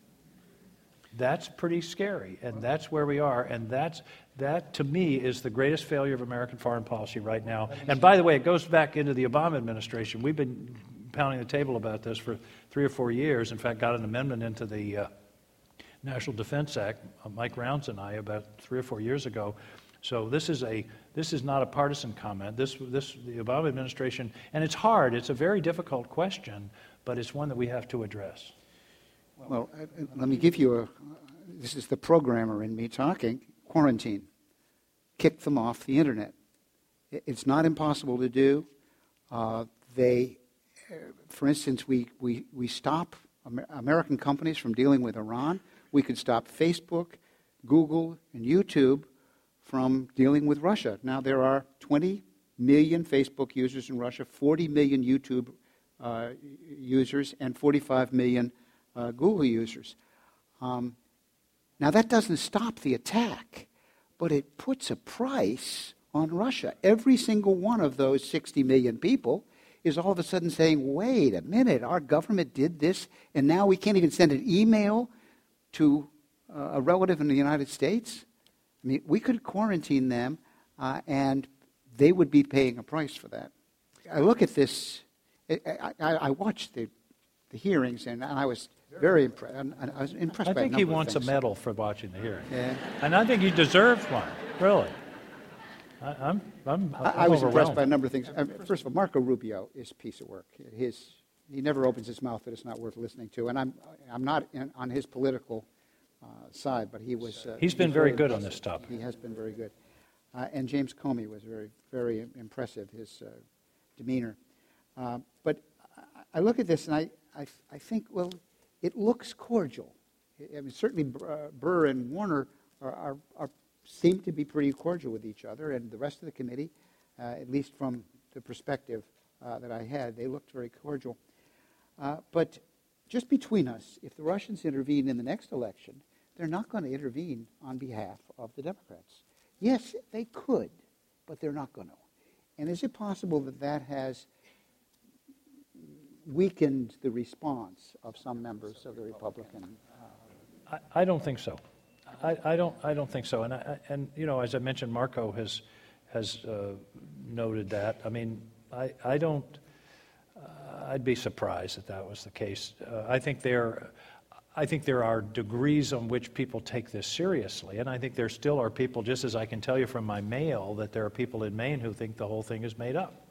That's pretty scary, and that's where we are, and that's that to me is the greatest failure of American foreign policy right now. And by the way, it goes back into the Obama administration. We've been pounding the table about this for three or four years. In fact, got an amendment into the uh, National Defense Act, uh, Mike Rounds and I, about three or four years ago. So this is a this is not a partisan comment. This this the Obama administration, and it's hard. It's a very difficult question, but it's one that we have to address. Well, uh, let me give you a, this is the programmer in me talking, quarantine. Kick them off the internet. It's not impossible to do. Uh, they, uh, for instance, we, we, we stop Amer- American companies from dealing with Iran. We could stop Facebook, Google, and YouTube from dealing with Russia. Now there are twenty million Facebook users in Russia, forty million YouTube uh, users, and forty-five million Uh, Google users. Um, now that doesn't stop the attack, but it puts a price on Russia. Every single one of those sixty million people is all of a sudden saying, wait a minute, our government did this, and now we can't even send an email to uh, a relative in the United States? I mean, we could quarantine them, uh, and they would be paying a price for that. I look at this, I, I, I watched the, the hearings, and I was very impressed. I was impressed I by a think he number of wants a things. medal for watching the hearing. Yeah. And I think he deserves one, really. I, I'm, I'm, I'm I, I was impressed overwhelmed. by a number of things. I mean, first of all, Marco Rubio is a piece of work. His, he never opens his mouth that it's not worth listening to. And I'm, I'm not in, on his political uh, side, but he was. Uh, He's been was very very good on impressive. this topic. He has been very good. Uh, and James Comey was very, very impressive, his uh, demeanor. Uh, but I, I look at this and I, I, I think, well, it looks cordial. I mean, certainly Burr and Warner are, are, are seem to be pretty cordial with each other, and the rest of the committee, uh, at least from the perspective uh, that I had, they looked very cordial. Uh, but just between us, if the Russians intervene in the next election, they're not going to intervene on behalf of the Democrats. Yes, they could, but they're not going to. And is it possible that that has weakened the response of some members of the Republican? Uh, I, I don't think so. I, I don't. I don't think so. And I, and you know, as I mentioned, Marco has has uh, noted that. I mean, I I don't. Uh, I'd be surprised if that was the case. Uh, I think there. I think there are degrees on which people take this seriously, and I think there still are people, just as I can tell you from my mail, that there are people in Maine who think the whole thing is made up.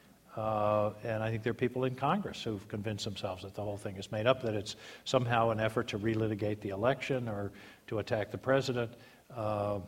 Uh, and I think there are people in Congress who've convinced themselves that the whole thing is made up, that it's somehow an effort to relitigate the election or to attack the president. Uh,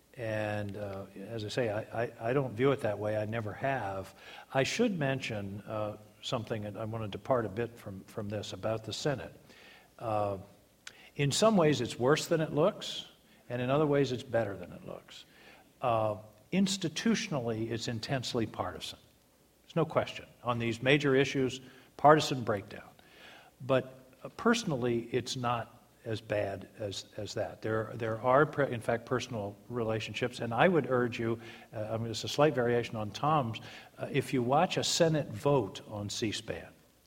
and uh, as I say, I, I, I don't view it that way. I never have. I should mention uh, something, and I want to depart a bit from, from this, about the Senate. Uh, in some ways, it's worse than it looks, and in other ways, it's better than it looks. Uh, institutionally, it's intensely partisan. There's no question. On these major issues, partisan breakdown. But uh, personally, it's not as bad as, as that. There, there are, in fact, personal relationships, and I would urge you, uh, I mean, it's a slight variation on Tom's, uh, if you watch a Senate vote on C-SPAN,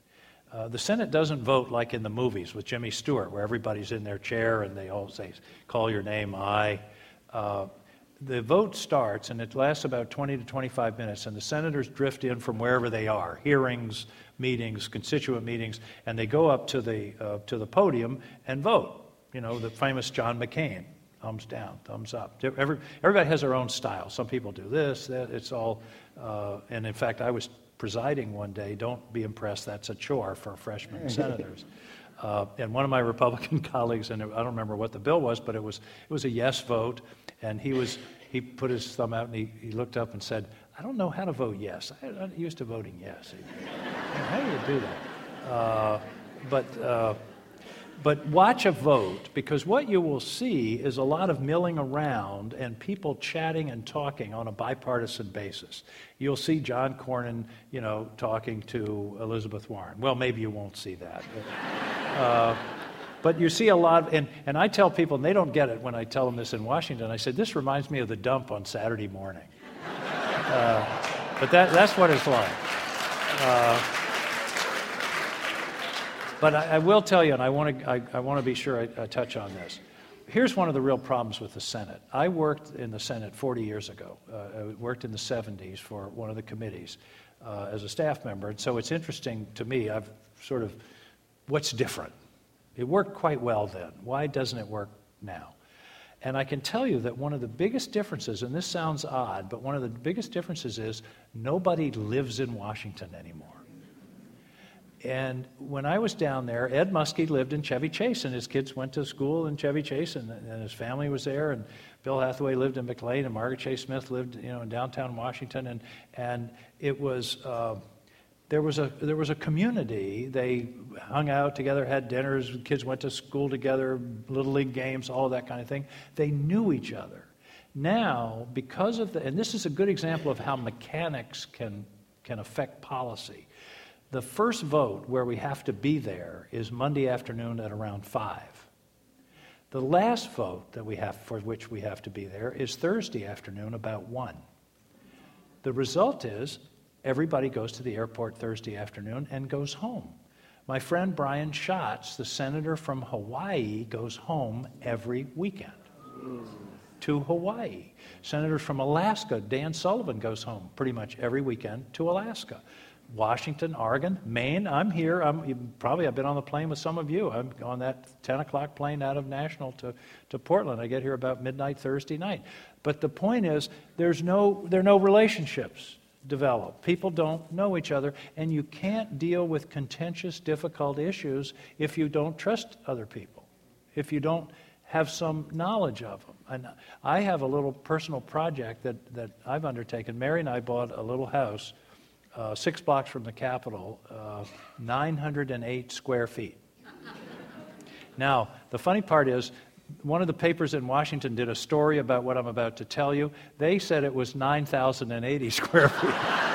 Uh, the Senate doesn't vote like in the movies with Jimmy Stewart, where everybody's in their chair and they all say, call your name, aye. Uh, the vote starts, and it lasts about twenty to twenty-five minutes, and the senators drift in from wherever they are, hearings, meetings, constituent meetings, and they go up to the, uh, to the podium and vote. You know, the famous John McCain, thumbs down, thumbs up. Every, everybody has their own style. Some people do this, that, it's all, uh, and in fact, I was presiding one day. Don't be impressed, that's a chore for freshman senators. Uh, and one of my Republican colleagues, and I don't remember what the bill was, but it was it was a yes vote, and he was he put his thumb out and he, he looked up and said, I don't know how to vote yes. I, I'm used to voting yes. How do you do that? Uh, but uh, But watch a vote, because what you will see is a lot of milling around and people chatting and talking on a bipartisan basis. You'll see John Cornyn, you know, talking to Elizabeth Warren. Well, maybe you won't see that. But, uh, but you see a lot, of, and, and I tell people, and they don't get it when I tell them this in Washington, I said, this reminds me of the dump on Saturday morning. Uh, but that, that's what it's like. Uh, but I, I will tell you, and I want to I, I want to be sure I, I touch on this. Here's one of the real problems with the Senate. I worked in the Senate forty years ago. Uh, I worked in the seventies for one of the committees uh, as a staff member. And so it's interesting to me, I've sort of, what's different? It worked quite well then. Why doesn't it work now? And I can tell you that one of the biggest differences, and this sounds odd, but one of the biggest differences is nobody lives in Washington anymore. And when I was down there, Ed Muskie lived in Chevy Chase, and his kids went to school in Chevy Chase, and, and his family was there, and Bill Hathaway lived in McLean, and Margaret Chase Smith lived, you know, in downtown Washington, and and it was uh, there was a there was a community. They hung out together, had dinners, kids went to school together, little league games, all of that kind of thing. They knew each other. Now, because of the, and this is a good example of how mechanics can can affect policy. The first vote where we have to be there is Monday afternoon at around five. The last vote that we have, for which we have to be there, is Thursday afternoon about one. The result is everybody goes to the airport Thursday afternoon and goes home. My friend Brian Schatz, the senator from Hawaii, goes home every weekend to Hawaii. Senators from Alaska, Dan Sullivan, goes home pretty much every weekend to Alaska. Washington, Oregon, Maine, I'm here. I'm probably I've been on the plane with some of you. I'm on that ten o'clock plane out of National to, to Portland. I get here about midnight Thursday night. But the point is, there's no there are no relationships developed. People don't know each other, and you can't deal with contentious, difficult issues if you don't trust other people, if you don't have some knowledge of them. And I have a little personal project that, that I've undertaken. Mary and I bought a little house Uh, six blocks from the Capitol, uh, nine hundred eight square feet. Now, the funny part is, one of the papers in Washington did a story about what I'm about to tell you. They said it was nine thousand eighty square feet.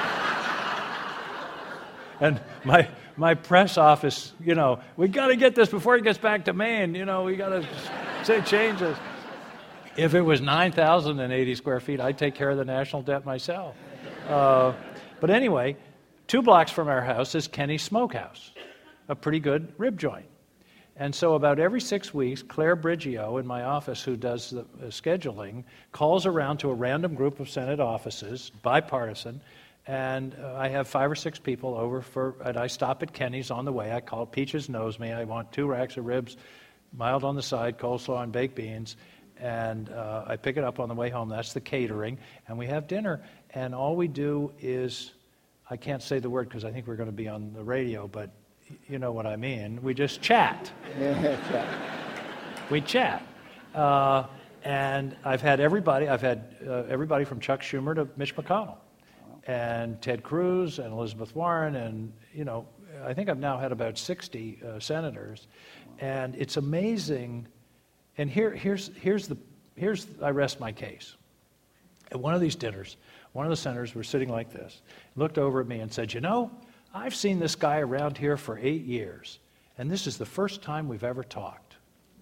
And my my press office, you know, we got to get this before he gets back to Maine. You know, we got to say change this. If it was nine thousand eighty square feet, I'd take care of the national debt myself. Uh, But anyway, two blocks from our house is Kenny's Smokehouse, a pretty good rib joint. And so about every six weeks, Claire Brigio in my office, who does the uh, scheduling, calls around to a random group of Senate offices, bipartisan, and uh, I have five or six people over for, and I stop at Kenny's on the way. I call, Peaches knows me. I want two racks of ribs, mild on the side, coleslaw and baked beans. And uh, I pick it up on the way home. That's the catering. And we have dinner. And all we do is, I can't say the word because I think we're going to be on the radio, but you know what I mean. We just chat. chat. We chat. Uh, and I've had everybody, I've had uh, everybody from Chuck Schumer to Mitch McConnell. And Ted Cruz and Elizabeth Warren. And, you know, I think I've now had about sixty uh, senators. And it's amazing. And here, here's, here's the, here's, I rest my case. At one of these dinners, one of the senators was sitting like this, looked over at me and said, you know, I've seen this guy around here for eight years, and this is the first time we've ever talked.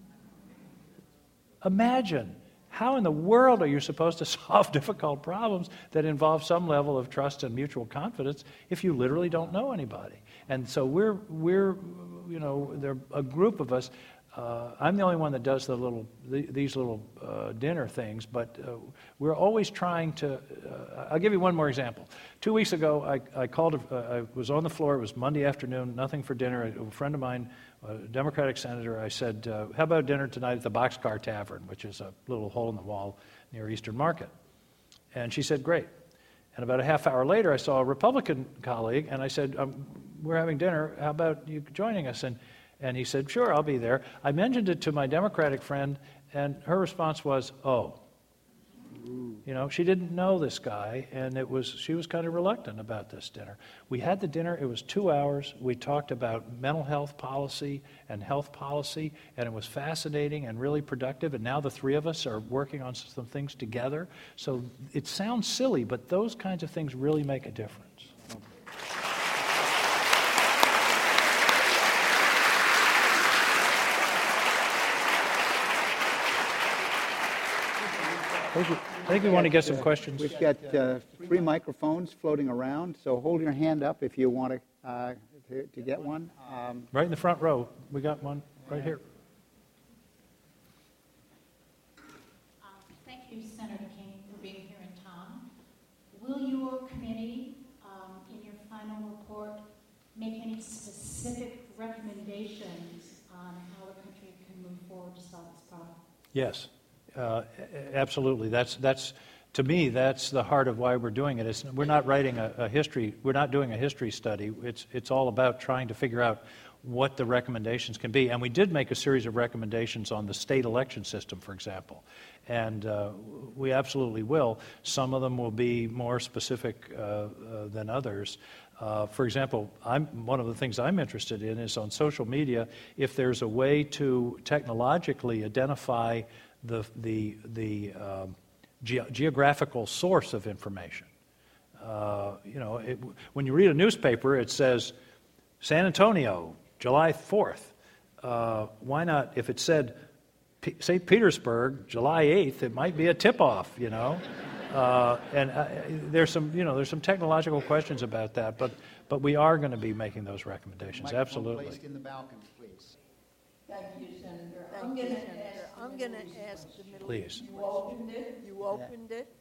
Imagine, how in the world are you supposed to solve difficult problems that involve some level of trust and mutual confidence if you literally don't know anybody? And so we're, we're you know, there are a group of us. Uh, I'm the only one that does the little, the, these little uh, dinner things, but uh, we're always trying to. Uh, I'll give you one more example. Two weeks ago, I, I called. Uh, I was on the floor. It was Monday afternoon. Nothing for dinner. A, a friend of mine, a Democratic senator, I said, uh, "How about dinner tonight at the Boxcar Tavern, which is a little hole in the wall near Eastern Market?" And she said, "Great." And about a half hour later, I saw a Republican colleague, and I said, um, "We're having dinner. How about you joining us?" And And he said, "Sure, I'll be there." I mentioned it to my Democratic friend, and her response was, "Oh." You know, she didn't know this guy, and it was she was kind of reluctant about this dinner. We had the dinner. It was two hours. We talked about mental health policy and health policy, and it was fascinating and really productive. And now the three of us are working on some things together. So it sounds silly, but those kinds of things really make a difference. Thank you. think we want to get some questions. We've got uh, three microphones floating around, so hold your hand up if you want to uh, to, to get one. Um, Right in the front row. We got one right here. Uh, Thank you, Senator King, for being here in town. Will your committee, um, in your final report, make any specific recommendations on how the country can move forward to solve this problem? Yes, uh, absolutely. That's that's to me that's the heart of why we're doing it. It's, we're not writing a, a history. We're not doing a history study. It's it's all about trying to figure out what the recommendations can be. And we did make a series of recommendations on the state election system, for example, and uh, we absolutely will. Some of them will be more specific uh, uh, than others. Uh, for example, I'm, one of the things I'm interested in is on social media, if there's a way to technologically identify the, the, the um, ge- geographical source of information. Uh, you know, it, when you read a newspaper, it says San Antonio, July fourth. Uh, why not, if it said P- Saint Petersburg, July eighth, it might be a tip-off, you know? Uh, and uh, there's some, you know, there's some technological questions about that, but but we are going to be making those recommendations. Absolutely. Placed in the balcony, please. Thank you, Senator. I'm going to ask. I'm going to ask the middle. Please. You opened it. You opened it.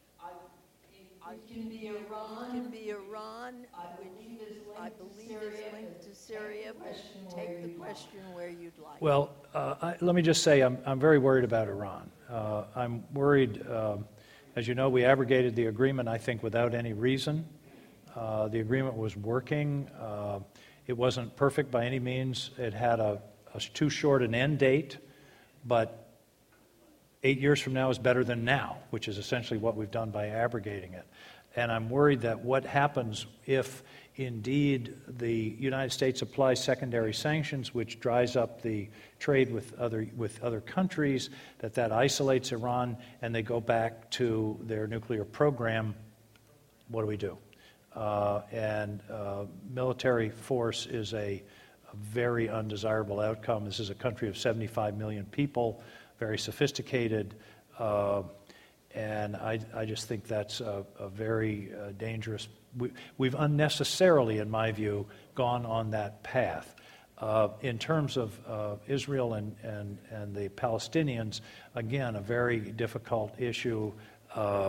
It can be Iran. It can be Iran, which I believe is linked to Syria. But take the question where you'd like. Well, uh, I, let me just say I'm I'm very worried about Iran. Uh, I'm worried. Um, As you know, we abrogated the agreement, I think, without any reason. Uh, the agreement was working. Uh, it wasn't perfect by any means. It had a, a too short an end date, but eight years from now is better than now, which is essentially what we've done by abrogating it. And I'm worried that what happens if indeed the United States applies secondary sanctions, which dries up the trade with other with other countries, that that isolates Iran and they go back to their nuclear program. What do we do? Uh, and uh, military force is a, a very undesirable outcome. This is a country of seventy-five million people, very sophisticated. Uh, And I, I just think that's a, a very uh, dangerous. We, we've unnecessarily, in my view, gone on that path. Uh, in terms of uh, Israel and, and, and the Palestinians, again, a very difficult issue. Uh,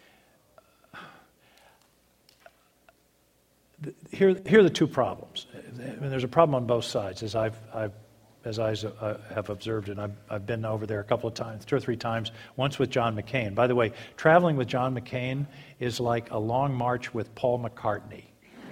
here, here are the two problems. I mean, there's a problem on both sides, as I've, I've as I uh, have observed, and I've, I've been over there a couple of times, two or three times, once with John McCain. By the way, traveling with John McCain is like a long march with Paul McCartney.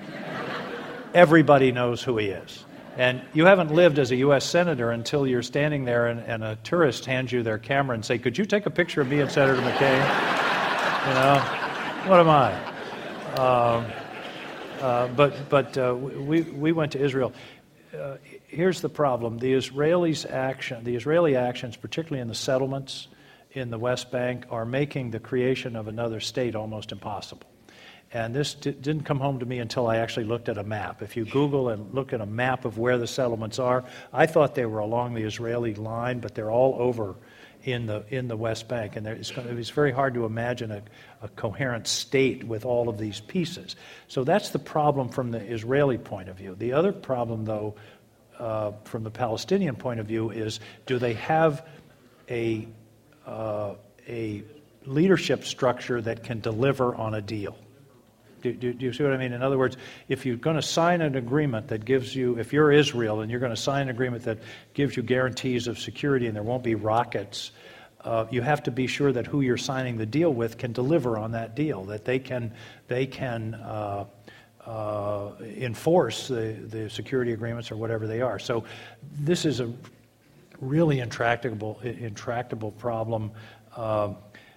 Everybody knows who he is. And you haven't lived as a U S senator until you're standing there and, and a tourist hands you their camera and say, could you take a picture of me and Senator McCain? You know, what am I? Um, uh, but but uh, we, we went to Israel. Uh, here's the problem. The Israelis' action, the Israeli actions, particularly in the settlements in the West Bank, are making the creation of another state almost impossible. And this d- didn't come home to me until I actually looked at a map. If you Google and look at a map of where the settlements are, I thought they were along the Israeli line, but they're all over in the in the West Bank. And it's, it's very hard to imagine a, a coherent state with all of these pieces. So that's the problem from the Israeli point of view. The other problem, though, uh, from the Palestinian point of view, is do they have a uh, a leadership structure that can deliver on a deal? Do, do, do you see what I mean? In other words, if you're going to sign an agreement that gives you, if you're Israel and you're going to sign an agreement that gives you guarantees of security and there won't be rockets, uh, you have to be sure that who you're signing the deal with can deliver on that deal, that they can they can uh, uh, enforce the, the security agreements or whatever they are. So this is a really intractable intractable problem. Uh,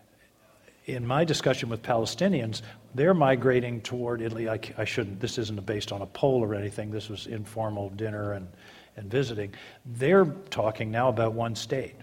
in my discussion with Palestinians, they're migrating toward Italy. I, I shouldn't, this isn't based on a poll or anything. This was informal dinner and, and visiting. They're talking now about one state.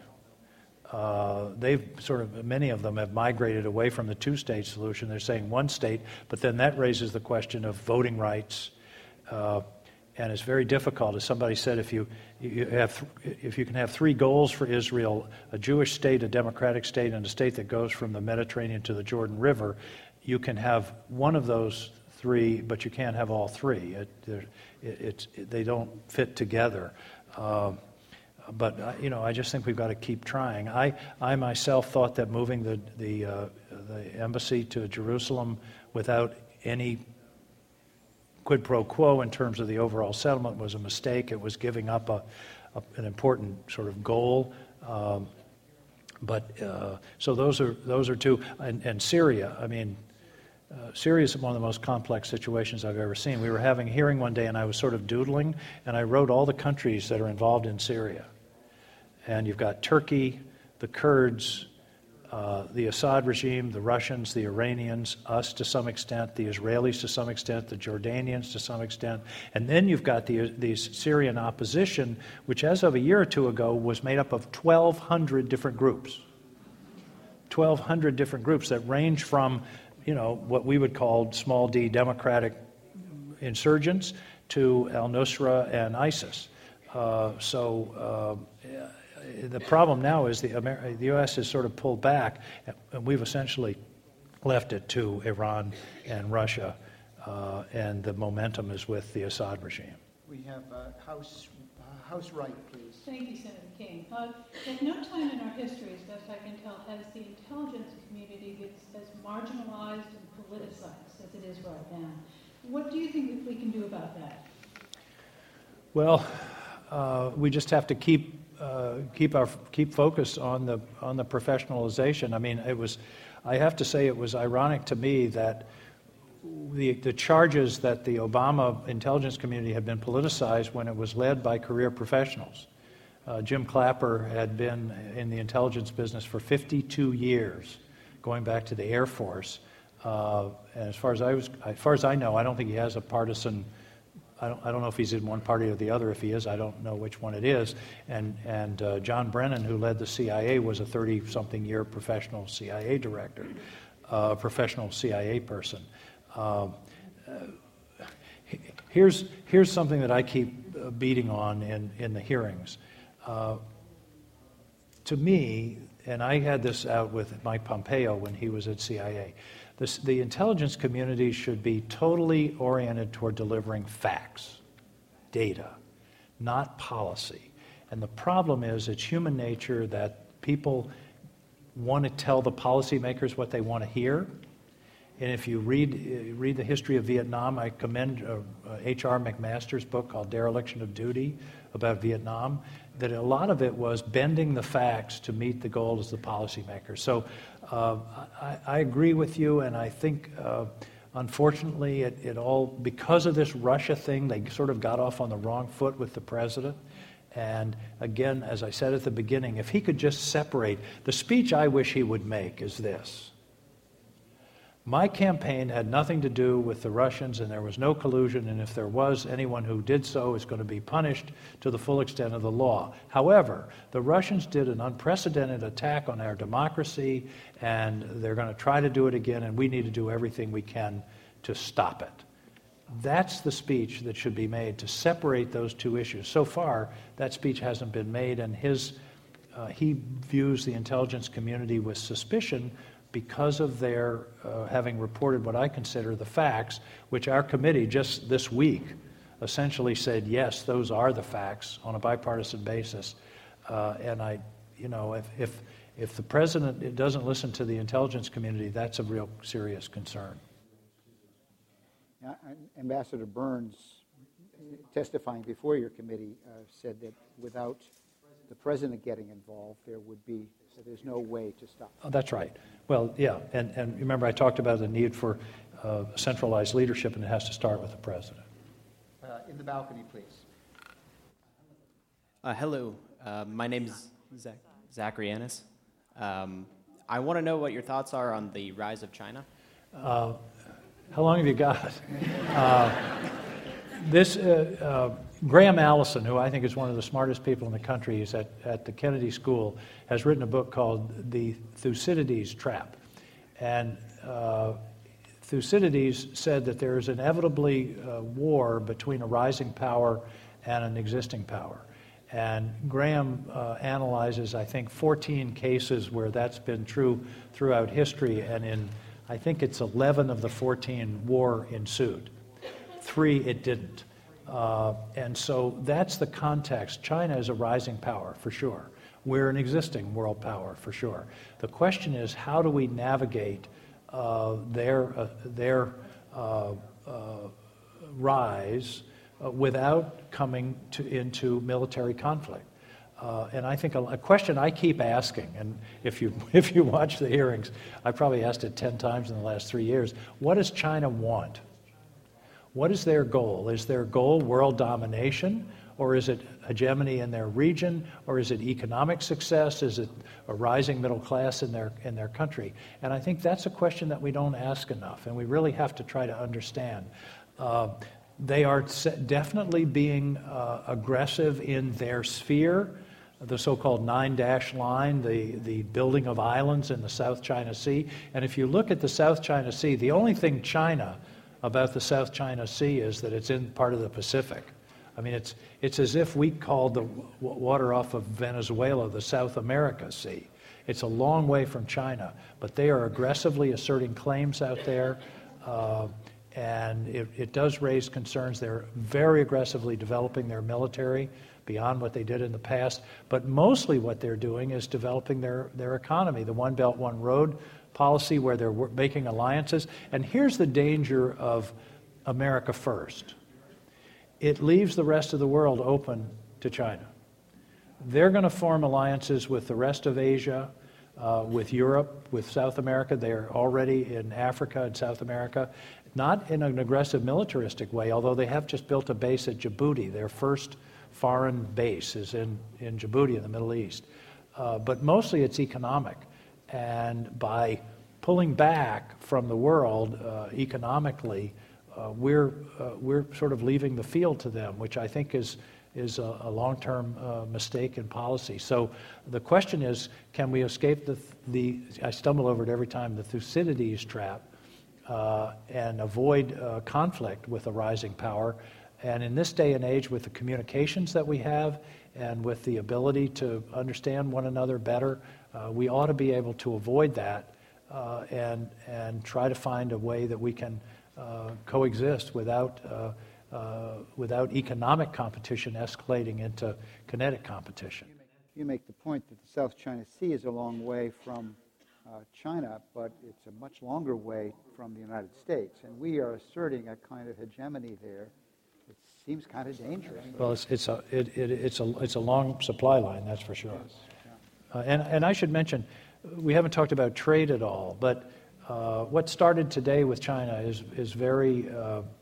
Uh, they've sort of, many of them have migrated away from the two-state solution. They're saying one state, but then that raises the question of voting rights. Uh, and it's very difficult. As somebody said, if you, you have, if you can have three goals for Israel, a Jewish state, a democratic state, and a state that goes from the Mediterranean to the Jordan River, you can have one of those three, but you can't have all three. It, it, it's, it, they don't fit together. Uh, but, uh, you know, I just think we've got to keep trying. I, I myself thought that moving the, the, uh, the embassy to Jerusalem without any quid pro quo in terms of the overall settlement was a mistake. It was giving up a, a, an important sort of goal. Um, but uh, so those are those are two. And, and Syria, I mean, uh, Syria is one of the most complex situations I've ever seen. We were having a hearing one day, and I was sort of doodling, and I wrote all the countries that are involved in Syria. And you've got Turkey, the Kurds, Uh, the Assad regime, the Russians, the Iranians, us to some extent, the Israelis to some extent, the Jordanians to some extent, and then you've got the, the Syrian opposition, which as of a year or two ago was made up of twelve hundred different groups. twelve hundred different groups that range from, you know, what we would call small d democratic insurgents to al-Nusra and ISIS. Uh, so uh, the problem now is the, Amer- the U S has sort of pulled back, and we've essentially left it to Iran and Russia, uh, and the momentum is with the Assad regime. We have uh, House uh, House Wright, please. Thank you, Senator King. Uh, at no time in our history, as best I can tell, has the intelligence community been as marginalized and politicized as it is right now. What do you think that we can do about that? Well, uh, we just have to keep uh, keep our keep focus on the on the professionalization. I mean, it was. I have to say, it was ironic to me that the the charges that the Obama intelligence community had been politicized when it was led by career professionals. Uh, Jim Clapper had been in the intelligence business for fifty-two years, going back to the Air Force. Uh, and as far as I was, as far as I know, I don't think he has a partisan. I don't, I don't know if he's in one party or the other. If he is, I don't know which one it is. And and uh, John Brennan, who led the C I A, was a thirty-something year professional C I A director, a uh, professional C I A person. Uh, uh, here's here's something that I keep beating on in in the hearings. Uh, to me, and I had this out with Mike Pompeo when he was at C I A. This, the intelligence community should be totally oriented toward delivering facts, data, not policy. And the problem is, it's human nature that people want to tell the policymakers what they want to hear. And if you read read the history of Vietnam, I commend uh, uh, H R McMaster's book called Dereliction of Duty about Vietnam, that a lot of it was bending the facts to meet the goals of the policymakers. So uh, I, I agree with you, and I think, uh, unfortunately, it, it all, because of this Russia thing, they sort of got off on the wrong foot with the president. And again, as I said at the beginning, if he could just separate, the speech I wish he would make is this. My campaign had nothing to do with the Russians, and there was no collusion, and if there was, anyone who did so is going to be punished to the full extent of the law. However, the Russians did an unprecedented attack on our democracy, and they're going to try to do it again, and we need to do everything we can to stop it. That's the speech that should be made, to separate those two issues. So far, that speech hasn't been made, and his uh, he views the intelligence community with suspicion because of their uh, having reported what I consider the facts, which our committee just this week essentially said, yes, those are the facts on a bipartisan basis. Uh, and I, you know, if, if if the president doesn't listen to the intelligence community, that's a real serious concern. Now, Ambassador Burns, testifying before your committee, uh, said that without the president getting involved, there would be, so there's no way to stop. Oh, that's right. Well, yeah, and, and remember I talked about the need for uh, centralized leadership, and it has to start with the president. Uh, in the balcony, please. Uh, hello, uh, my name is Zach, Zachary Ennis. Um, I want to know what your thoughts are on the rise of China. Uh, how long have you got? uh, this uh, uh, Graham Allison, who I think is one of the smartest people in the country, is at, at the Kennedy School, has written a book called The Thucydides Trap. And uh, Thucydides said that there is inevitably a war between a rising power and an existing power. And Graham uh, analyzes, I think, fourteen cases where that's been true throughout history, and in, I think it's eleven of the fourteen, war ensued. Three, it didn't. Uh, and so that's the context. China is a rising power, for sure. We're an existing world power, for sure. The question is, how do we navigate uh, their, uh, their uh, uh, rise Uh, without coming to, into military conflict? Uh, and I think a, a question I keep asking, and if you if you watch the hearings, I probably asked it ten times in the last three years, what does China want? What is their goal? Is their goal world domination, or is it hegemony in their region, or is it economic success? Is it a rising middle class in their in their country? And I think that's a question that we don't ask enough, and we really have to try to understand. Uh, They are definitely being uh, aggressive in their sphere, the so-called nine-dash line, the, the building of islands in the South China Sea. And if you look at the South China Sea, the only thing China about the South China Sea is that it's in part of the Pacific. I mean, it's, it's as if we called the water off of Venezuela the South America Sea. It's a long way from China, but they are aggressively asserting claims out there. Uh, And it, it does raise concerns. They're very aggressively developing their military beyond what they did in the past. But mostly what they're doing is developing their, their economy, the One Belt, One Road policy where they're making alliances. And here's the danger of America first. It leaves the rest of the world open to China. They're going to form alliances with the rest of Asia, uh, with Europe, with South America. They're already in Africa and South America. Not in an aggressive militaristic way, although they have just built a base at Djibouti. Their first foreign base is in, in Djibouti in the Middle East. Uh, but mostly it's economic. And by pulling back from the world uh, economically, uh, we're, uh, we're sort of leaving the field to them, which I think is, is a, a long-term uh, mistake in policy. So the question is, can we escape the, the I stumble over it every time, the Thucydides trap, Uh, and avoid uh, conflict with a rising power. And in this day and age, with the communications that we have and with the ability to understand one another better, uh, we ought to be able to avoid that uh, and, and try to find a way that we can uh, coexist without, uh, uh, without economic competition escalating into kinetic competition. You make the point that the South China Sea is a long way from Uh, China, but it's a much longer way from the United States, and we are asserting a kind of hegemony there. It seems kind of dangerous. Well, it's it's a it, it, it's a it's a long supply line, that's for sure. Yes. Yeah. Uh, and and I should mention, we haven't talked about trade at all, but uh, what started today with China is is very uh,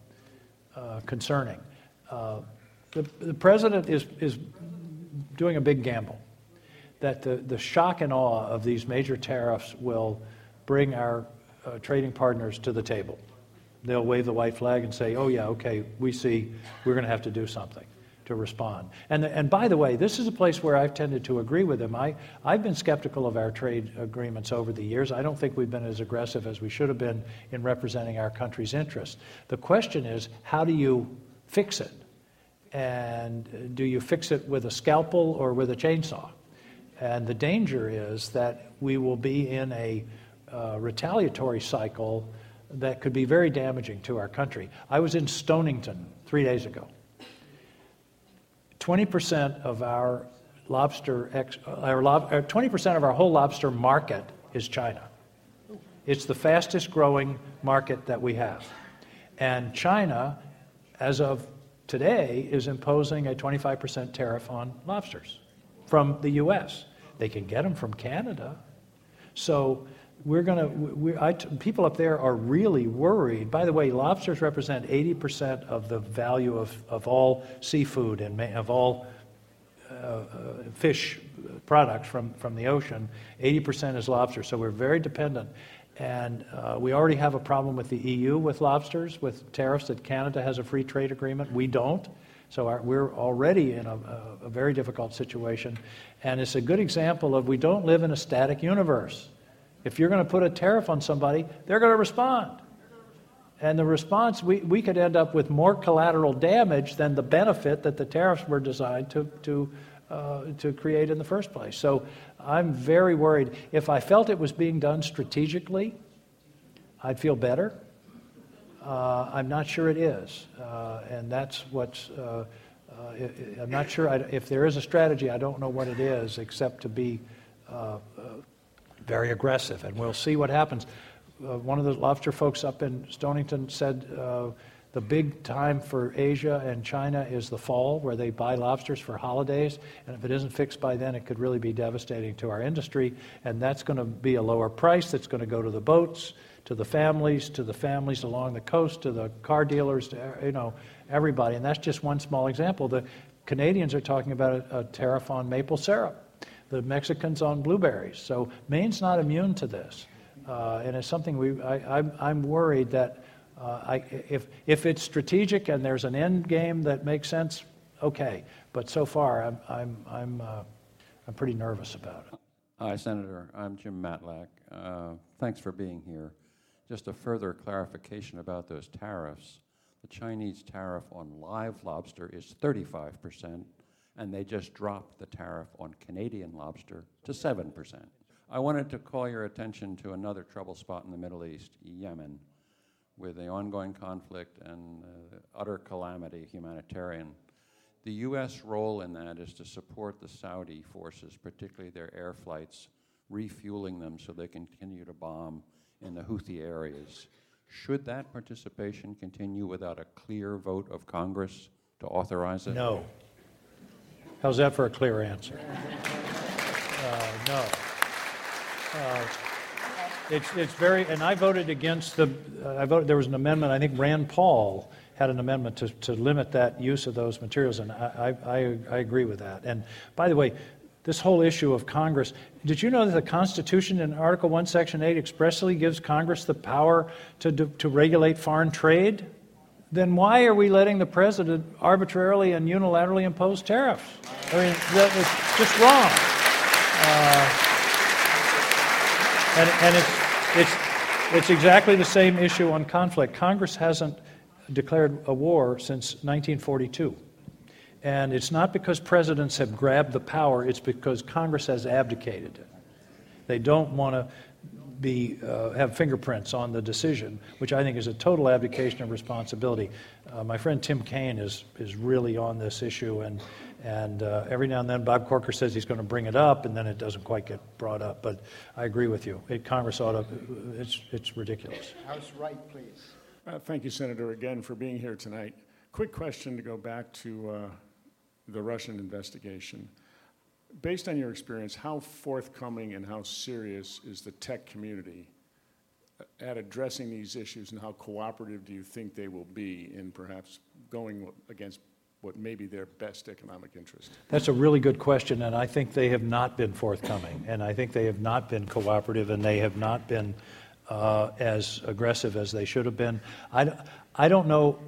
uh, concerning. Uh, the the president is is doing a big gamble. That the, the shock and awe of these major tariffs will bring our uh, trading partners to the table. They'll wave the white flag and say, oh yeah, okay, we see we're going to have to do something to respond. And, the, and by the way, this is a place where I've tended to agree with them. I, I've been skeptical of our trade agreements over the years. I don't think we've been as aggressive as we should have been in representing our country's interests. The question is, how do you fix it? And do you fix it with a scalpel or with a chainsaw? And the danger is that we will be in a uh, retaliatory cycle that could be very damaging to our country. I was in Stonington three days ago. twenty percent of our lobster, ex, our lob, uh, twenty percent of our whole lobster market is China. It's the fastest growing market that we have. And China, as of today, is imposing a twenty-five percent tariff on lobsters from the U S. They can get them from Canada. So we're going to, we, I, people up there are really worried. By the way, lobsters represent eighty percent of the value of, of all seafood and of all uh, uh, fish products from, from the ocean. eighty percent is lobster, so we're very dependent. And uh, we already have a problem with the E U with lobsters, with tariffs that Canada has a free trade agreement. We don't. So our, we're already in a, a, a very difficult situation. And it's a good example of we don't live in a static universe. If you're going to put a tariff on somebody, they're going to respond. And the response, we, we could end up with more collateral damage than the benefit that the tariffs were designed to, to, uh, to create in the first place. So I'm very worried. If I felt it was being done strategically, I'd feel better. Uh, I'm not sure it is. Uh, and that's what's, uh, uh, I'm not sure, I, if there is a strategy, I don't know what it is, except to be uh, uh, very aggressive. And we'll see what happens. Uh, one of the lobster folks up in Stonington said uh, the big time for Asia and China is the fall, where they buy lobsters for holidays, and if it isn't fixed by then, it could really be devastating to our industry, and that's going to be a lower price that's going to go to the boats, to the families, to the families along the coast, to the car dealers, to, you know, everybody, and that's just one small example. The Canadians are talking about a, a tariff on maple syrup, the Mexicans on blueberries, so Maine's not immune to this. Uh, and it's something we, I, I'm, I'm worried that uh, I, if, if it's strategic and there's an end game that makes sense, okay. But so far, I'm, I'm, I'm, uh, I'm pretty nervous about it. Hi, Senator. I'm Jim Matlack. Uh, thanks for being here. Just a further clarification about those tariffs. The Chinese tariff on live lobster is thirty-five percent, and they just dropped the tariff on Canadian lobster to seven percent. I wanted to call your attention to another trouble spot in the Middle East, Yemen, with the ongoing conflict and uh, utter calamity, humanitarian. The U S role in that is to support the Saudi forces, particularly their air flights, refueling them so they can continue to bomb in the Houthi areas. Should that participation continue without a clear vote of Congress to authorize it? No. How's that for a clear answer? Uh, no. Uh, it's it's very, and I voted against the. Uh, I voted. There was an amendment. I think Rand Paul had an amendment to, to limit that use of those materials, and I, I I agree with that. And by the way, this whole issue of Congress. Did you know that the Constitution in Article One, Section Eight, expressly gives Congress the power to to, to regulate foreign trade? Then why are we letting the president arbitrarily and unilaterally impose tariffs? I mean, that is just wrong. Uh, And, and it's, it's, it's exactly the same issue on conflict. Congress hasn't declared a war since nineteen forty-two. And it's not because presidents have grabbed the power, it's because Congress has abdicated it. They don't want to be uh, have fingerprints on the decision, which I think is a total abdication of responsibility. Uh, my friend Tim Kaine is is really on this issue, and and uh, every now and then Bob Corker says he's going to bring it up, and then it doesn't quite get brought up. But I agree with you. It, Congress ought to. It's it's ridiculous. House Right, please. Uh, thank you, Senator, again for being here tonight. Quick question to go back to uh, the Russian investigation. Based on your experience, how forthcoming and how serious is the tech community at addressing these issues, and how cooperative do you think they will be in perhaps going against what may be their best economic interest? That's a really good question, and I think they have not been forthcoming, and I think they have not been cooperative, and they have not been uh, as aggressive as they should have been. I, I don't know.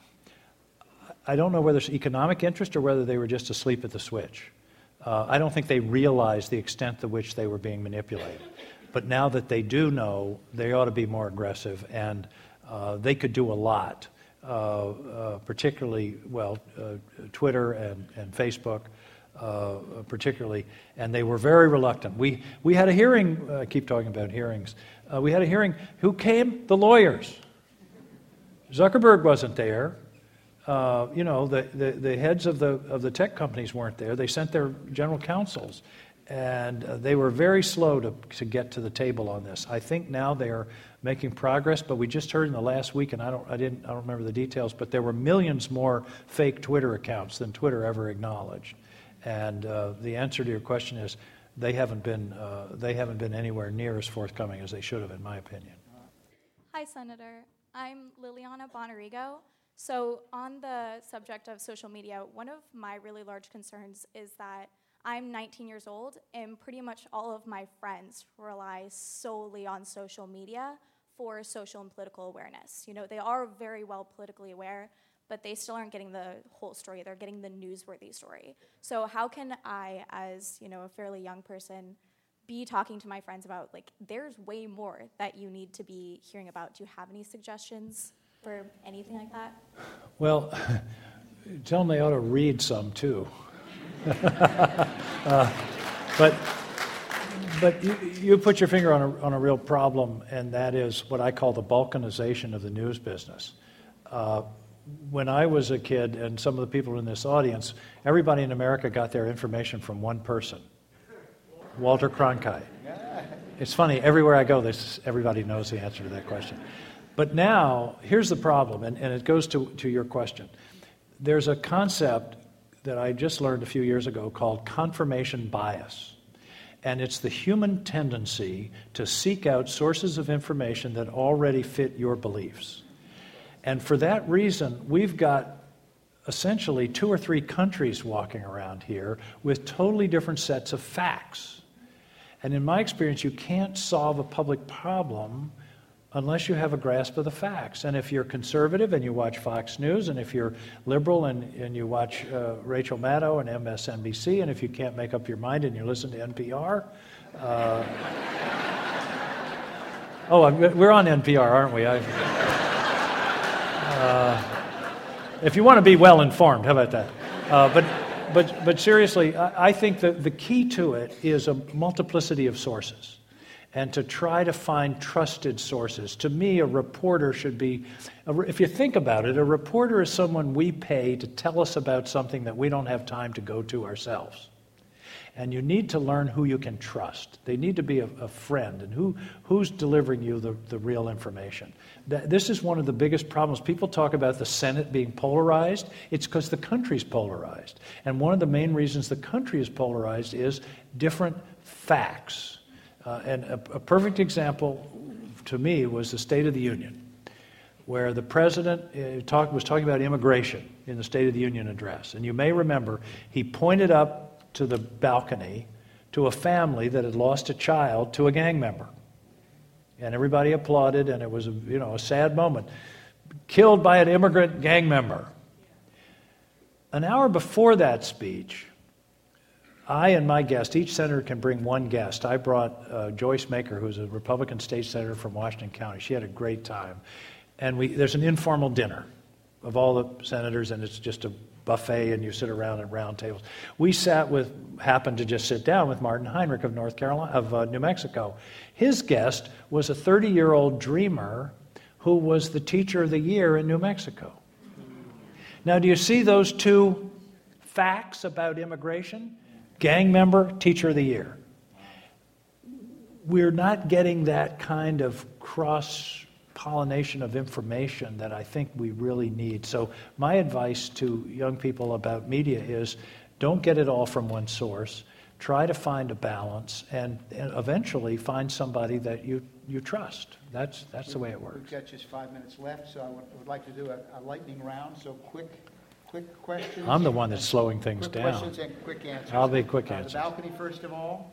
I don't know whether it's economic interest or whether they were just asleep at the switch. Uh, I don't think they realized the extent to which they were being manipulated. But now that they do know, they ought to be more aggressive, and uh, they could do a lot, uh, uh, particularly, well, uh, Twitter and, and Facebook, uh, particularly, and they were very reluctant. We, we had a hearing, uh, I keep talking about hearings, uh, we had a hearing. Who came? The lawyers. Zuckerberg wasn't there. Uh, you know, the, the, the heads of the of the tech companies weren't there. They sent their general counsels, and uh, they were very slow to, to get to the table on this. I think now they are making progress, but we just heard in the last week, and I don't I didn't I don't remember the details, but there were millions more fake Twitter accounts than Twitter ever acknowledged. And uh, the answer to your question is they haven't been uh, they haven't been anywhere near as forthcoming as they should have, in my opinion. Hi, Senator. I'm Liliana Bonarigo. So on the subject of social media, one of my really large concerns is that I'm nineteen years old, and pretty much all of my friends rely solely on social media for social and political awareness. You know, they are very well politically aware, but they still aren't getting the whole story. They're getting the newsworthy story. So how can I, as, you know, a fairly young person, be talking to my friends about, like, there's way more that you need to be hearing about? Do you have any suggestions? or anything like that? Well, tell them they ought to read some too. uh, but but you, you put your finger on a, on a real problem, and that is what I call the balkanization of the news business. Uh, when I was a kid, and some of the people in this audience, everybody in America got their information from one person, Walter Cronkite. It's funny, everywhere I go, this, everybody knows the answer to that question. But now, here's the problem, and, and it goes to, to your question. There's a concept that I just learned a few years ago called confirmation bias. And it's the human tendency to seek out sources of information that already fit your beliefs. And for that reason, we've got essentially two or three countries walking around here with totally different sets of facts. And in my experience, you can't solve a public problem unless you have a grasp of the facts. And if you're conservative and you watch Fox News, and if you're liberal and, and you watch uh, Rachel Maddow and M S N B C, and if you can't make up your mind and you listen to N P R, uh, oh, I'm, we're on N P R, aren't we? I, uh, if you want to be well informed, how about that? Uh, but, but, but seriously, I, I think that the key to it is a multiplicity of sources, and to try to find trusted sources. To me, a reporter should be, if you think about it, a reporter is someone we pay to tell us about something that we don't have time to go to ourselves. And you need to learn who you can trust. They need to be a, a friend, and who, who's delivering you the, the real information. That, this is one of the biggest problems. People talk about the Senate being polarized. It's because the country's polarized. And one of the main reasons the country is polarized is different facts. Uh, and a, a perfect example to me was the State of the Union, where the president uh, talk, was talking about immigration in the State of the Union address. And you may remember he pointed up to the balcony to a family that had lost a child to a gang member. And everybody applauded, and it was a, you know, a sad moment. Killed by an immigrant gang member. An hour before that speech, I and my guest, each senator can bring one guest. I brought uh, Joyce Maker, who's a Republican state senator from Washington County. She had a great time. And we, there's an informal dinner of all the senators, and it's just a buffet, and you sit around at round tables. We sat with, happened to just sit down with Martin Heinrich of North Carolina, of uh, New Mexico. His guest was a thirty-year-old dreamer who was the teacher of the year in New Mexico. Now, do you see those two facts about immigration? Gang member, teacher of the year. We're not getting that kind of cross-pollination of information that I think we really need. So my advice to young people about media is don't get it all from one source. Try to find a balance, and, and eventually find somebody that you, you trust. That's, that's the way it works. We've got just five minutes left, so I would, would like to do a, a lightning round, so quick Quick questions. I'm the one that's slowing things quick down. Questions and quick answers. I'll be quick uh, answers. The balcony, first of all.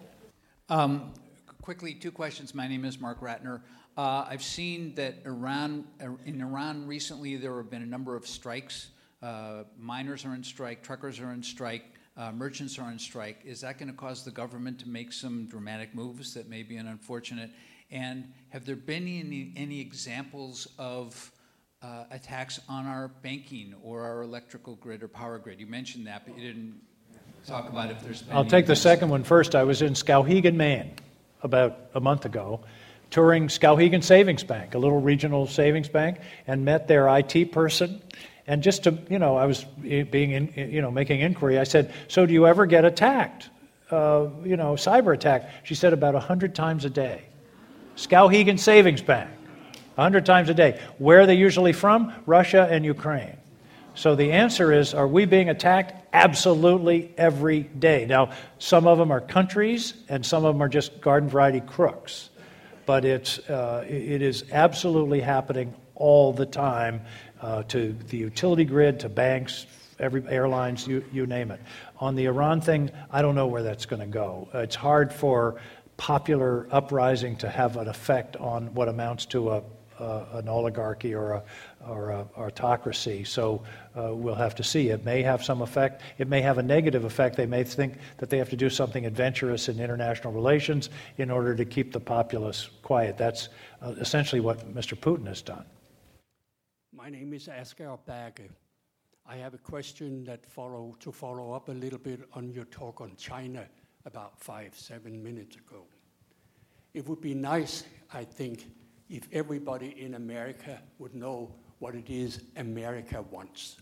Um, quickly, two questions. My name is Mark Ratner. Uh, I've seen that Iran, in Iran recently, there have been a number of strikes. Uh, miners are on strike, truckers are on strike, uh, merchants are on strike. Is that going to cause the government to make some dramatic moves that may be unfortunate? And have there been any, any examples of Uh, attacks on our banking or our electrical grid or power grid? You mentioned that, but you didn't talk about if there's been I'll take the second one first. I was in Skowhegan, Maine, about a month ago, touring Skowhegan Savings Bank, a little regional savings bank, and met their I T person. And just to, you know, I was being, in, you know, making inquiry. I said, so do you ever get attacked? Uh, you know, cyber attack? She said about a hundred times a day. Skowhegan Savings Bank. A hundred times a day. Where are they usually from? Russia and Ukraine. So the answer is, are we being attacked? Absolutely every day. Now, some of them are countries, and some of them are just garden variety crooks. But it's uh, it is absolutely happening all the time uh, to the utility grid, to banks, every airlines, you, you name it. On the Iran thing, I don't know where that's going to go. Uh, it's hard for popular uprising to have an effect on what amounts to a Uh, an oligarchy or a or a autocracy. So uh, we'll have to see. It may have some effect. It may have a negative effect. They may think that they have to do something adventurous in international relations in order to keep the populace quiet. That's uh, essentially what Mister Putin has done. My name is Asger Berge. I have a question that follow to follow up a little bit on your talk on China about five, seven minutes ago. It would be nice, I think, if everybody in America would know what it is America wants.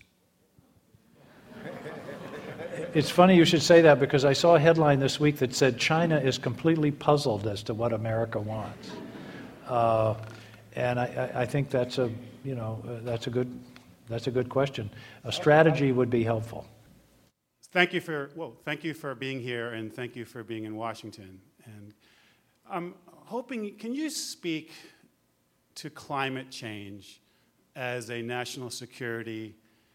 It's funny you should say that, because I saw a headline this week that said China is completely puzzled as to what America wants. Uh, and I, I think that's a, you know, uh, that's a good, that's a good question. A strategy would be helpful. Thank you for, well, thank you for being here, and thank you for being in Washington. And I'm hoping, can you speak to climate change as a national security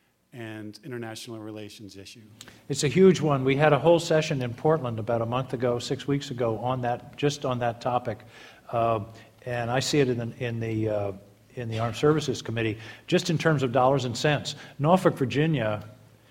and international relations issue? It's a huge one. We had a whole session in Portland about a month ago, six weeks ago, on that, just on that topic. Uh, and I see it in the, in the, uh, in the Armed Services Committee, just in terms of dollars and cents. Norfolk, Virginia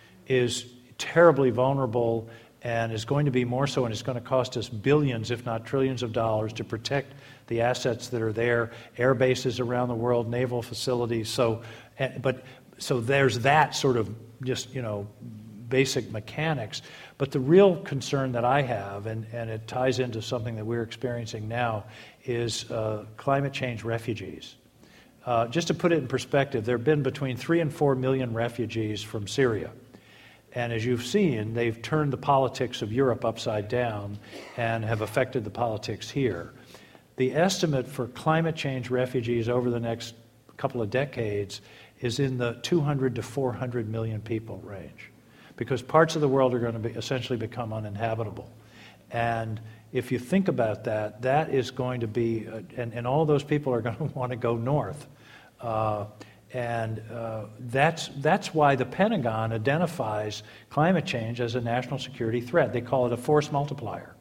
is terribly vulnerable and is going to be more so, and it's going to cost us billions, if not trillions of dollars to protect the assets that are there, air bases around the world, naval facilities. So, but so there's that sort of just, you know, basic mechanics. But the real concern that I have, and, and it ties into something that we're experiencing now, is uh, climate change refugees. Uh, just to put it in perspective, there have been between three and four million refugees from Syria. And as you've seen, they've turned the politics of Europe upside down and have affected the politics here. The estimate for climate change refugees over the next couple of decades is in the two hundred to four hundred million people range, because parts of the world are going to be essentially become uninhabitable. And if you think about that, that is going to be, uh, and, and all those people are going to want to go north. Uh, And uh, that's, that's why the Pentagon identifies climate change as a national security threat. They call it a force multiplier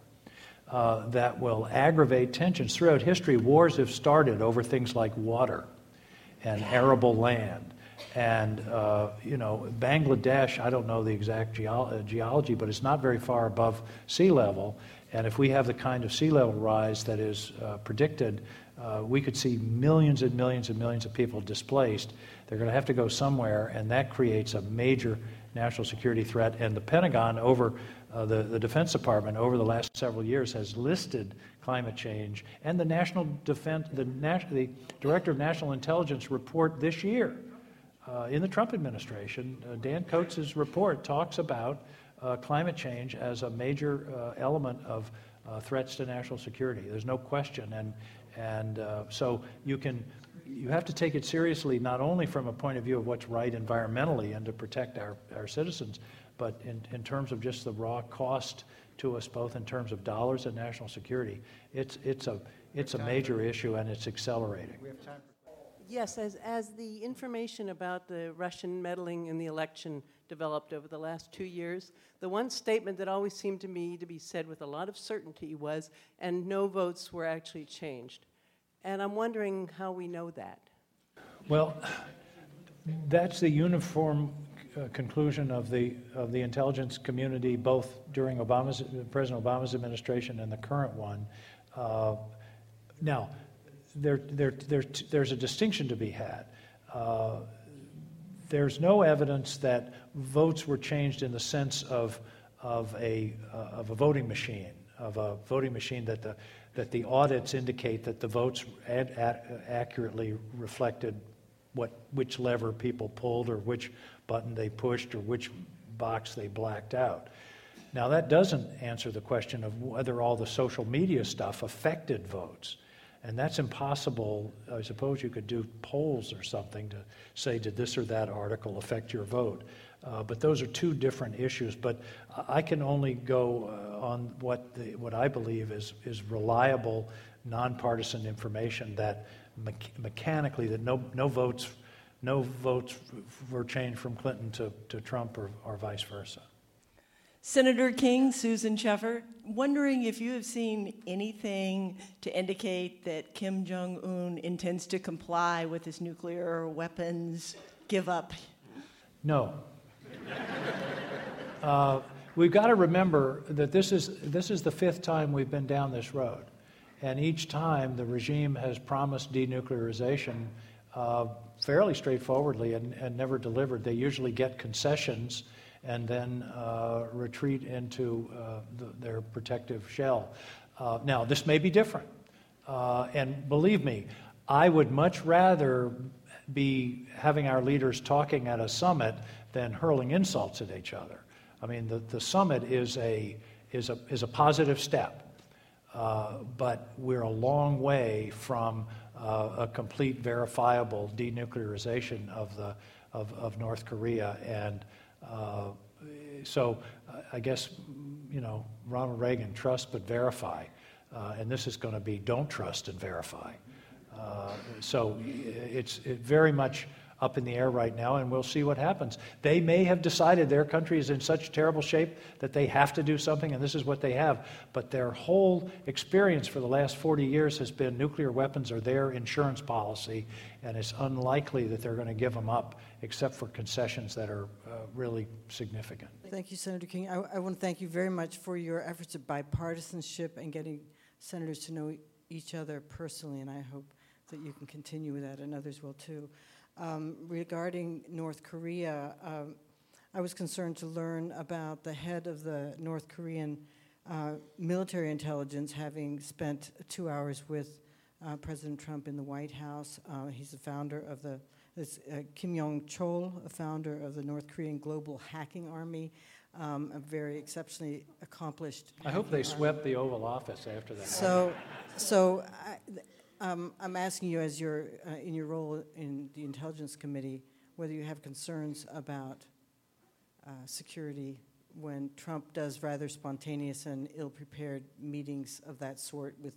uh, that will aggravate tensions. Throughout history, wars have started over things like water and arable land. And, uh, you know, Bangladesh, I don't know the exact geolo- uh, geology, but it's not very far above sea level. And if we have the kind of sea level rise that is uh, predicted, Uh, we could see millions and millions and millions of people displaced. They're going to have to go somewhere, and that creates a major national security threat. And the Pentagon, over uh, the, the Defense Department, over the last several years, has listed climate change. And the National Defense, the, Nas- the Director of National Intelligence report this year, uh, in the Trump administration, uh, Dan Coates' report talks about uh, climate change as a major uh, element of uh, threats to national security. There's no question. And And uh, so you can, you have to take it seriously, not only from a point of view of what's right environmentally and to protect our, our citizens, but in, in terms of just the raw cost to us, both in terms of dollars and national security. It's, it's, a, it's a major issue, and it's accelerating. We have time for Yes, as, as the information about the Russian meddling in the election developed over the last two years, the one statement that always seemed to me to be said with a lot of certainty was, and no votes were actually changed. And I'm wondering how we know that. Well, that's the uniform uh, conclusion of the of the intelligence community, both during Obama's President Obama's administration and the current one. Uh, now, there, there, there, there's a distinction to be had. Uh, there's no evidence that votes were changed in the sense of of a uh, of a voting machine, of a voting machine that the that the audits indicate that the votes ad, ad, accurately reflected what which lever people pulled, or which button they pushed, or which box they blacked out. Now, that doesn't answer the question of whether all the social media stuff affected votes. And that's impossible. I suppose you could do polls or something to say, did this or that article affect your vote? Uh, but those are two different issues. But I can only go uh, on what the, what I believe is is reliable, nonpartisan information that me- mechanically that no no votes no votes were changed from Clinton to, to Trump, or, or vice versa. Senator King, Susan Sheffer, wondering if you have seen anything to indicate that Kim Jong-un intends to comply with his nuclear weapons give up. No. uh, we've got to remember that this is this is the fifth time we've been down this road, and each time the regime has promised denuclearization. Uh, fairly straightforwardly and, and never delivered. They usually get concessions and then uh, retreat into uh, the, their protective shell. Uh, now, this may be different. Uh, and believe me, I would much rather be having our leaders talking at a summit than hurling insults at each other. I mean, the, the summit is a, is a, is a positive step, uh, but we're a long way from uh, a complete, verifiable denuclearization of, the, of, of North Korea. And uh, so I guess, you know, Ronald Reagan, trust but verify. Uh, and this is going to be don't trust and verify. Uh, so it's it very much up in the air right now, and we'll see what happens. They may have decided their country is in such terrible shape that they have to do something, and this is what they have. But their whole experience for the last forty years has been nuclear weapons are their insurance policy, and it's unlikely that they're going to give them up, except for concessions that are uh, really significant. Thank you, Senator King. I, I want to thank you very much for your efforts of bipartisanship and getting senators to know each other personally, and I hope that you can continue with that, and others will too. Um, regarding North Korea, um, I was concerned to learn about the head of the North Korean uh, military intelligence having spent two hours with uh, President Trump in the White House. Uh, he's the founder of the, this, uh, Kim Yong-chol, a founder of the North Korean Global Hacking Army, um, a very exceptionally accomplished I hope they army. swept the Oval Office after that. So, so I, Um, I'm asking you, as your uh, in your role in the Intelligence Committee, whether you have concerns about uh, security when Trump does rather spontaneous and ill-prepared meetings of that sort with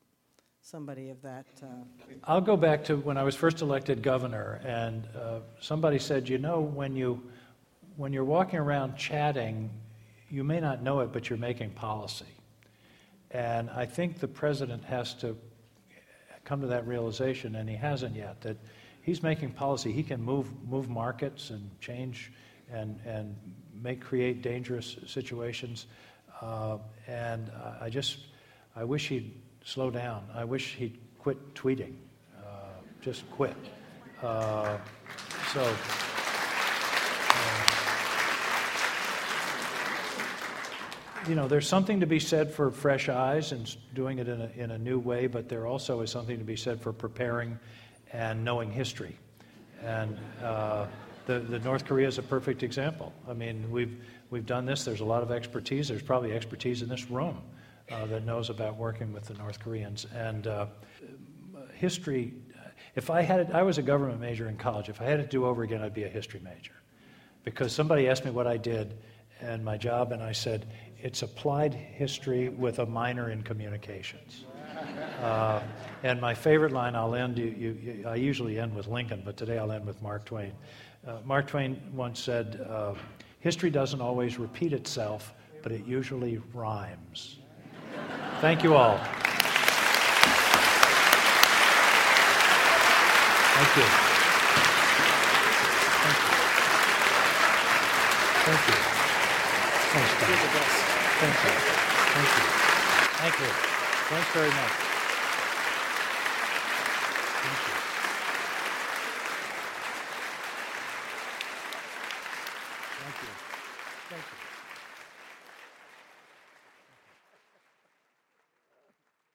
somebody of that. Uh, I'll go back to when I was first elected governor, and uh, somebody said, you know, when you when you're walking around chatting, you may not know it, but you're making policy. And I think the president has to come to that realization, and he hasn't yet, that he's making policy. He can move move markets and change and and make create dangerous situations. Uh, and I just I wish he'd slow down. I wish he'd quit tweeting. Uh, just quit. Uh, so. Uh, You know, there's something to be said for fresh eyes and doing it in a, in a new way, but there also is something to be said for preparing and knowing history. And uh, the, the North Korea is a perfect example. I mean, we've, we've done this. There's a lot of expertise. There's probably expertise in this room uh, that knows about working with the North Koreans. And uh, history, if I had, I was a government major in college. If I had it to do over again, I'd be a history major. Because somebody asked me what I did and my job, and I said, it's applied history with a minor in communications. Uh, and my favorite line, I'll end, you, you, you, I usually end with Lincoln, but today I'll end with Mark Twain. Uh, Mark Twain once said, uh, history doesn't always repeat itself, but it usually rhymes. Thank you all. Thank you. Thank you. Thank you. Thanks, Tom. You're the best. Thank you. Thank you. Thank you. Thanks very much. Thank you. Thank you. Thank you.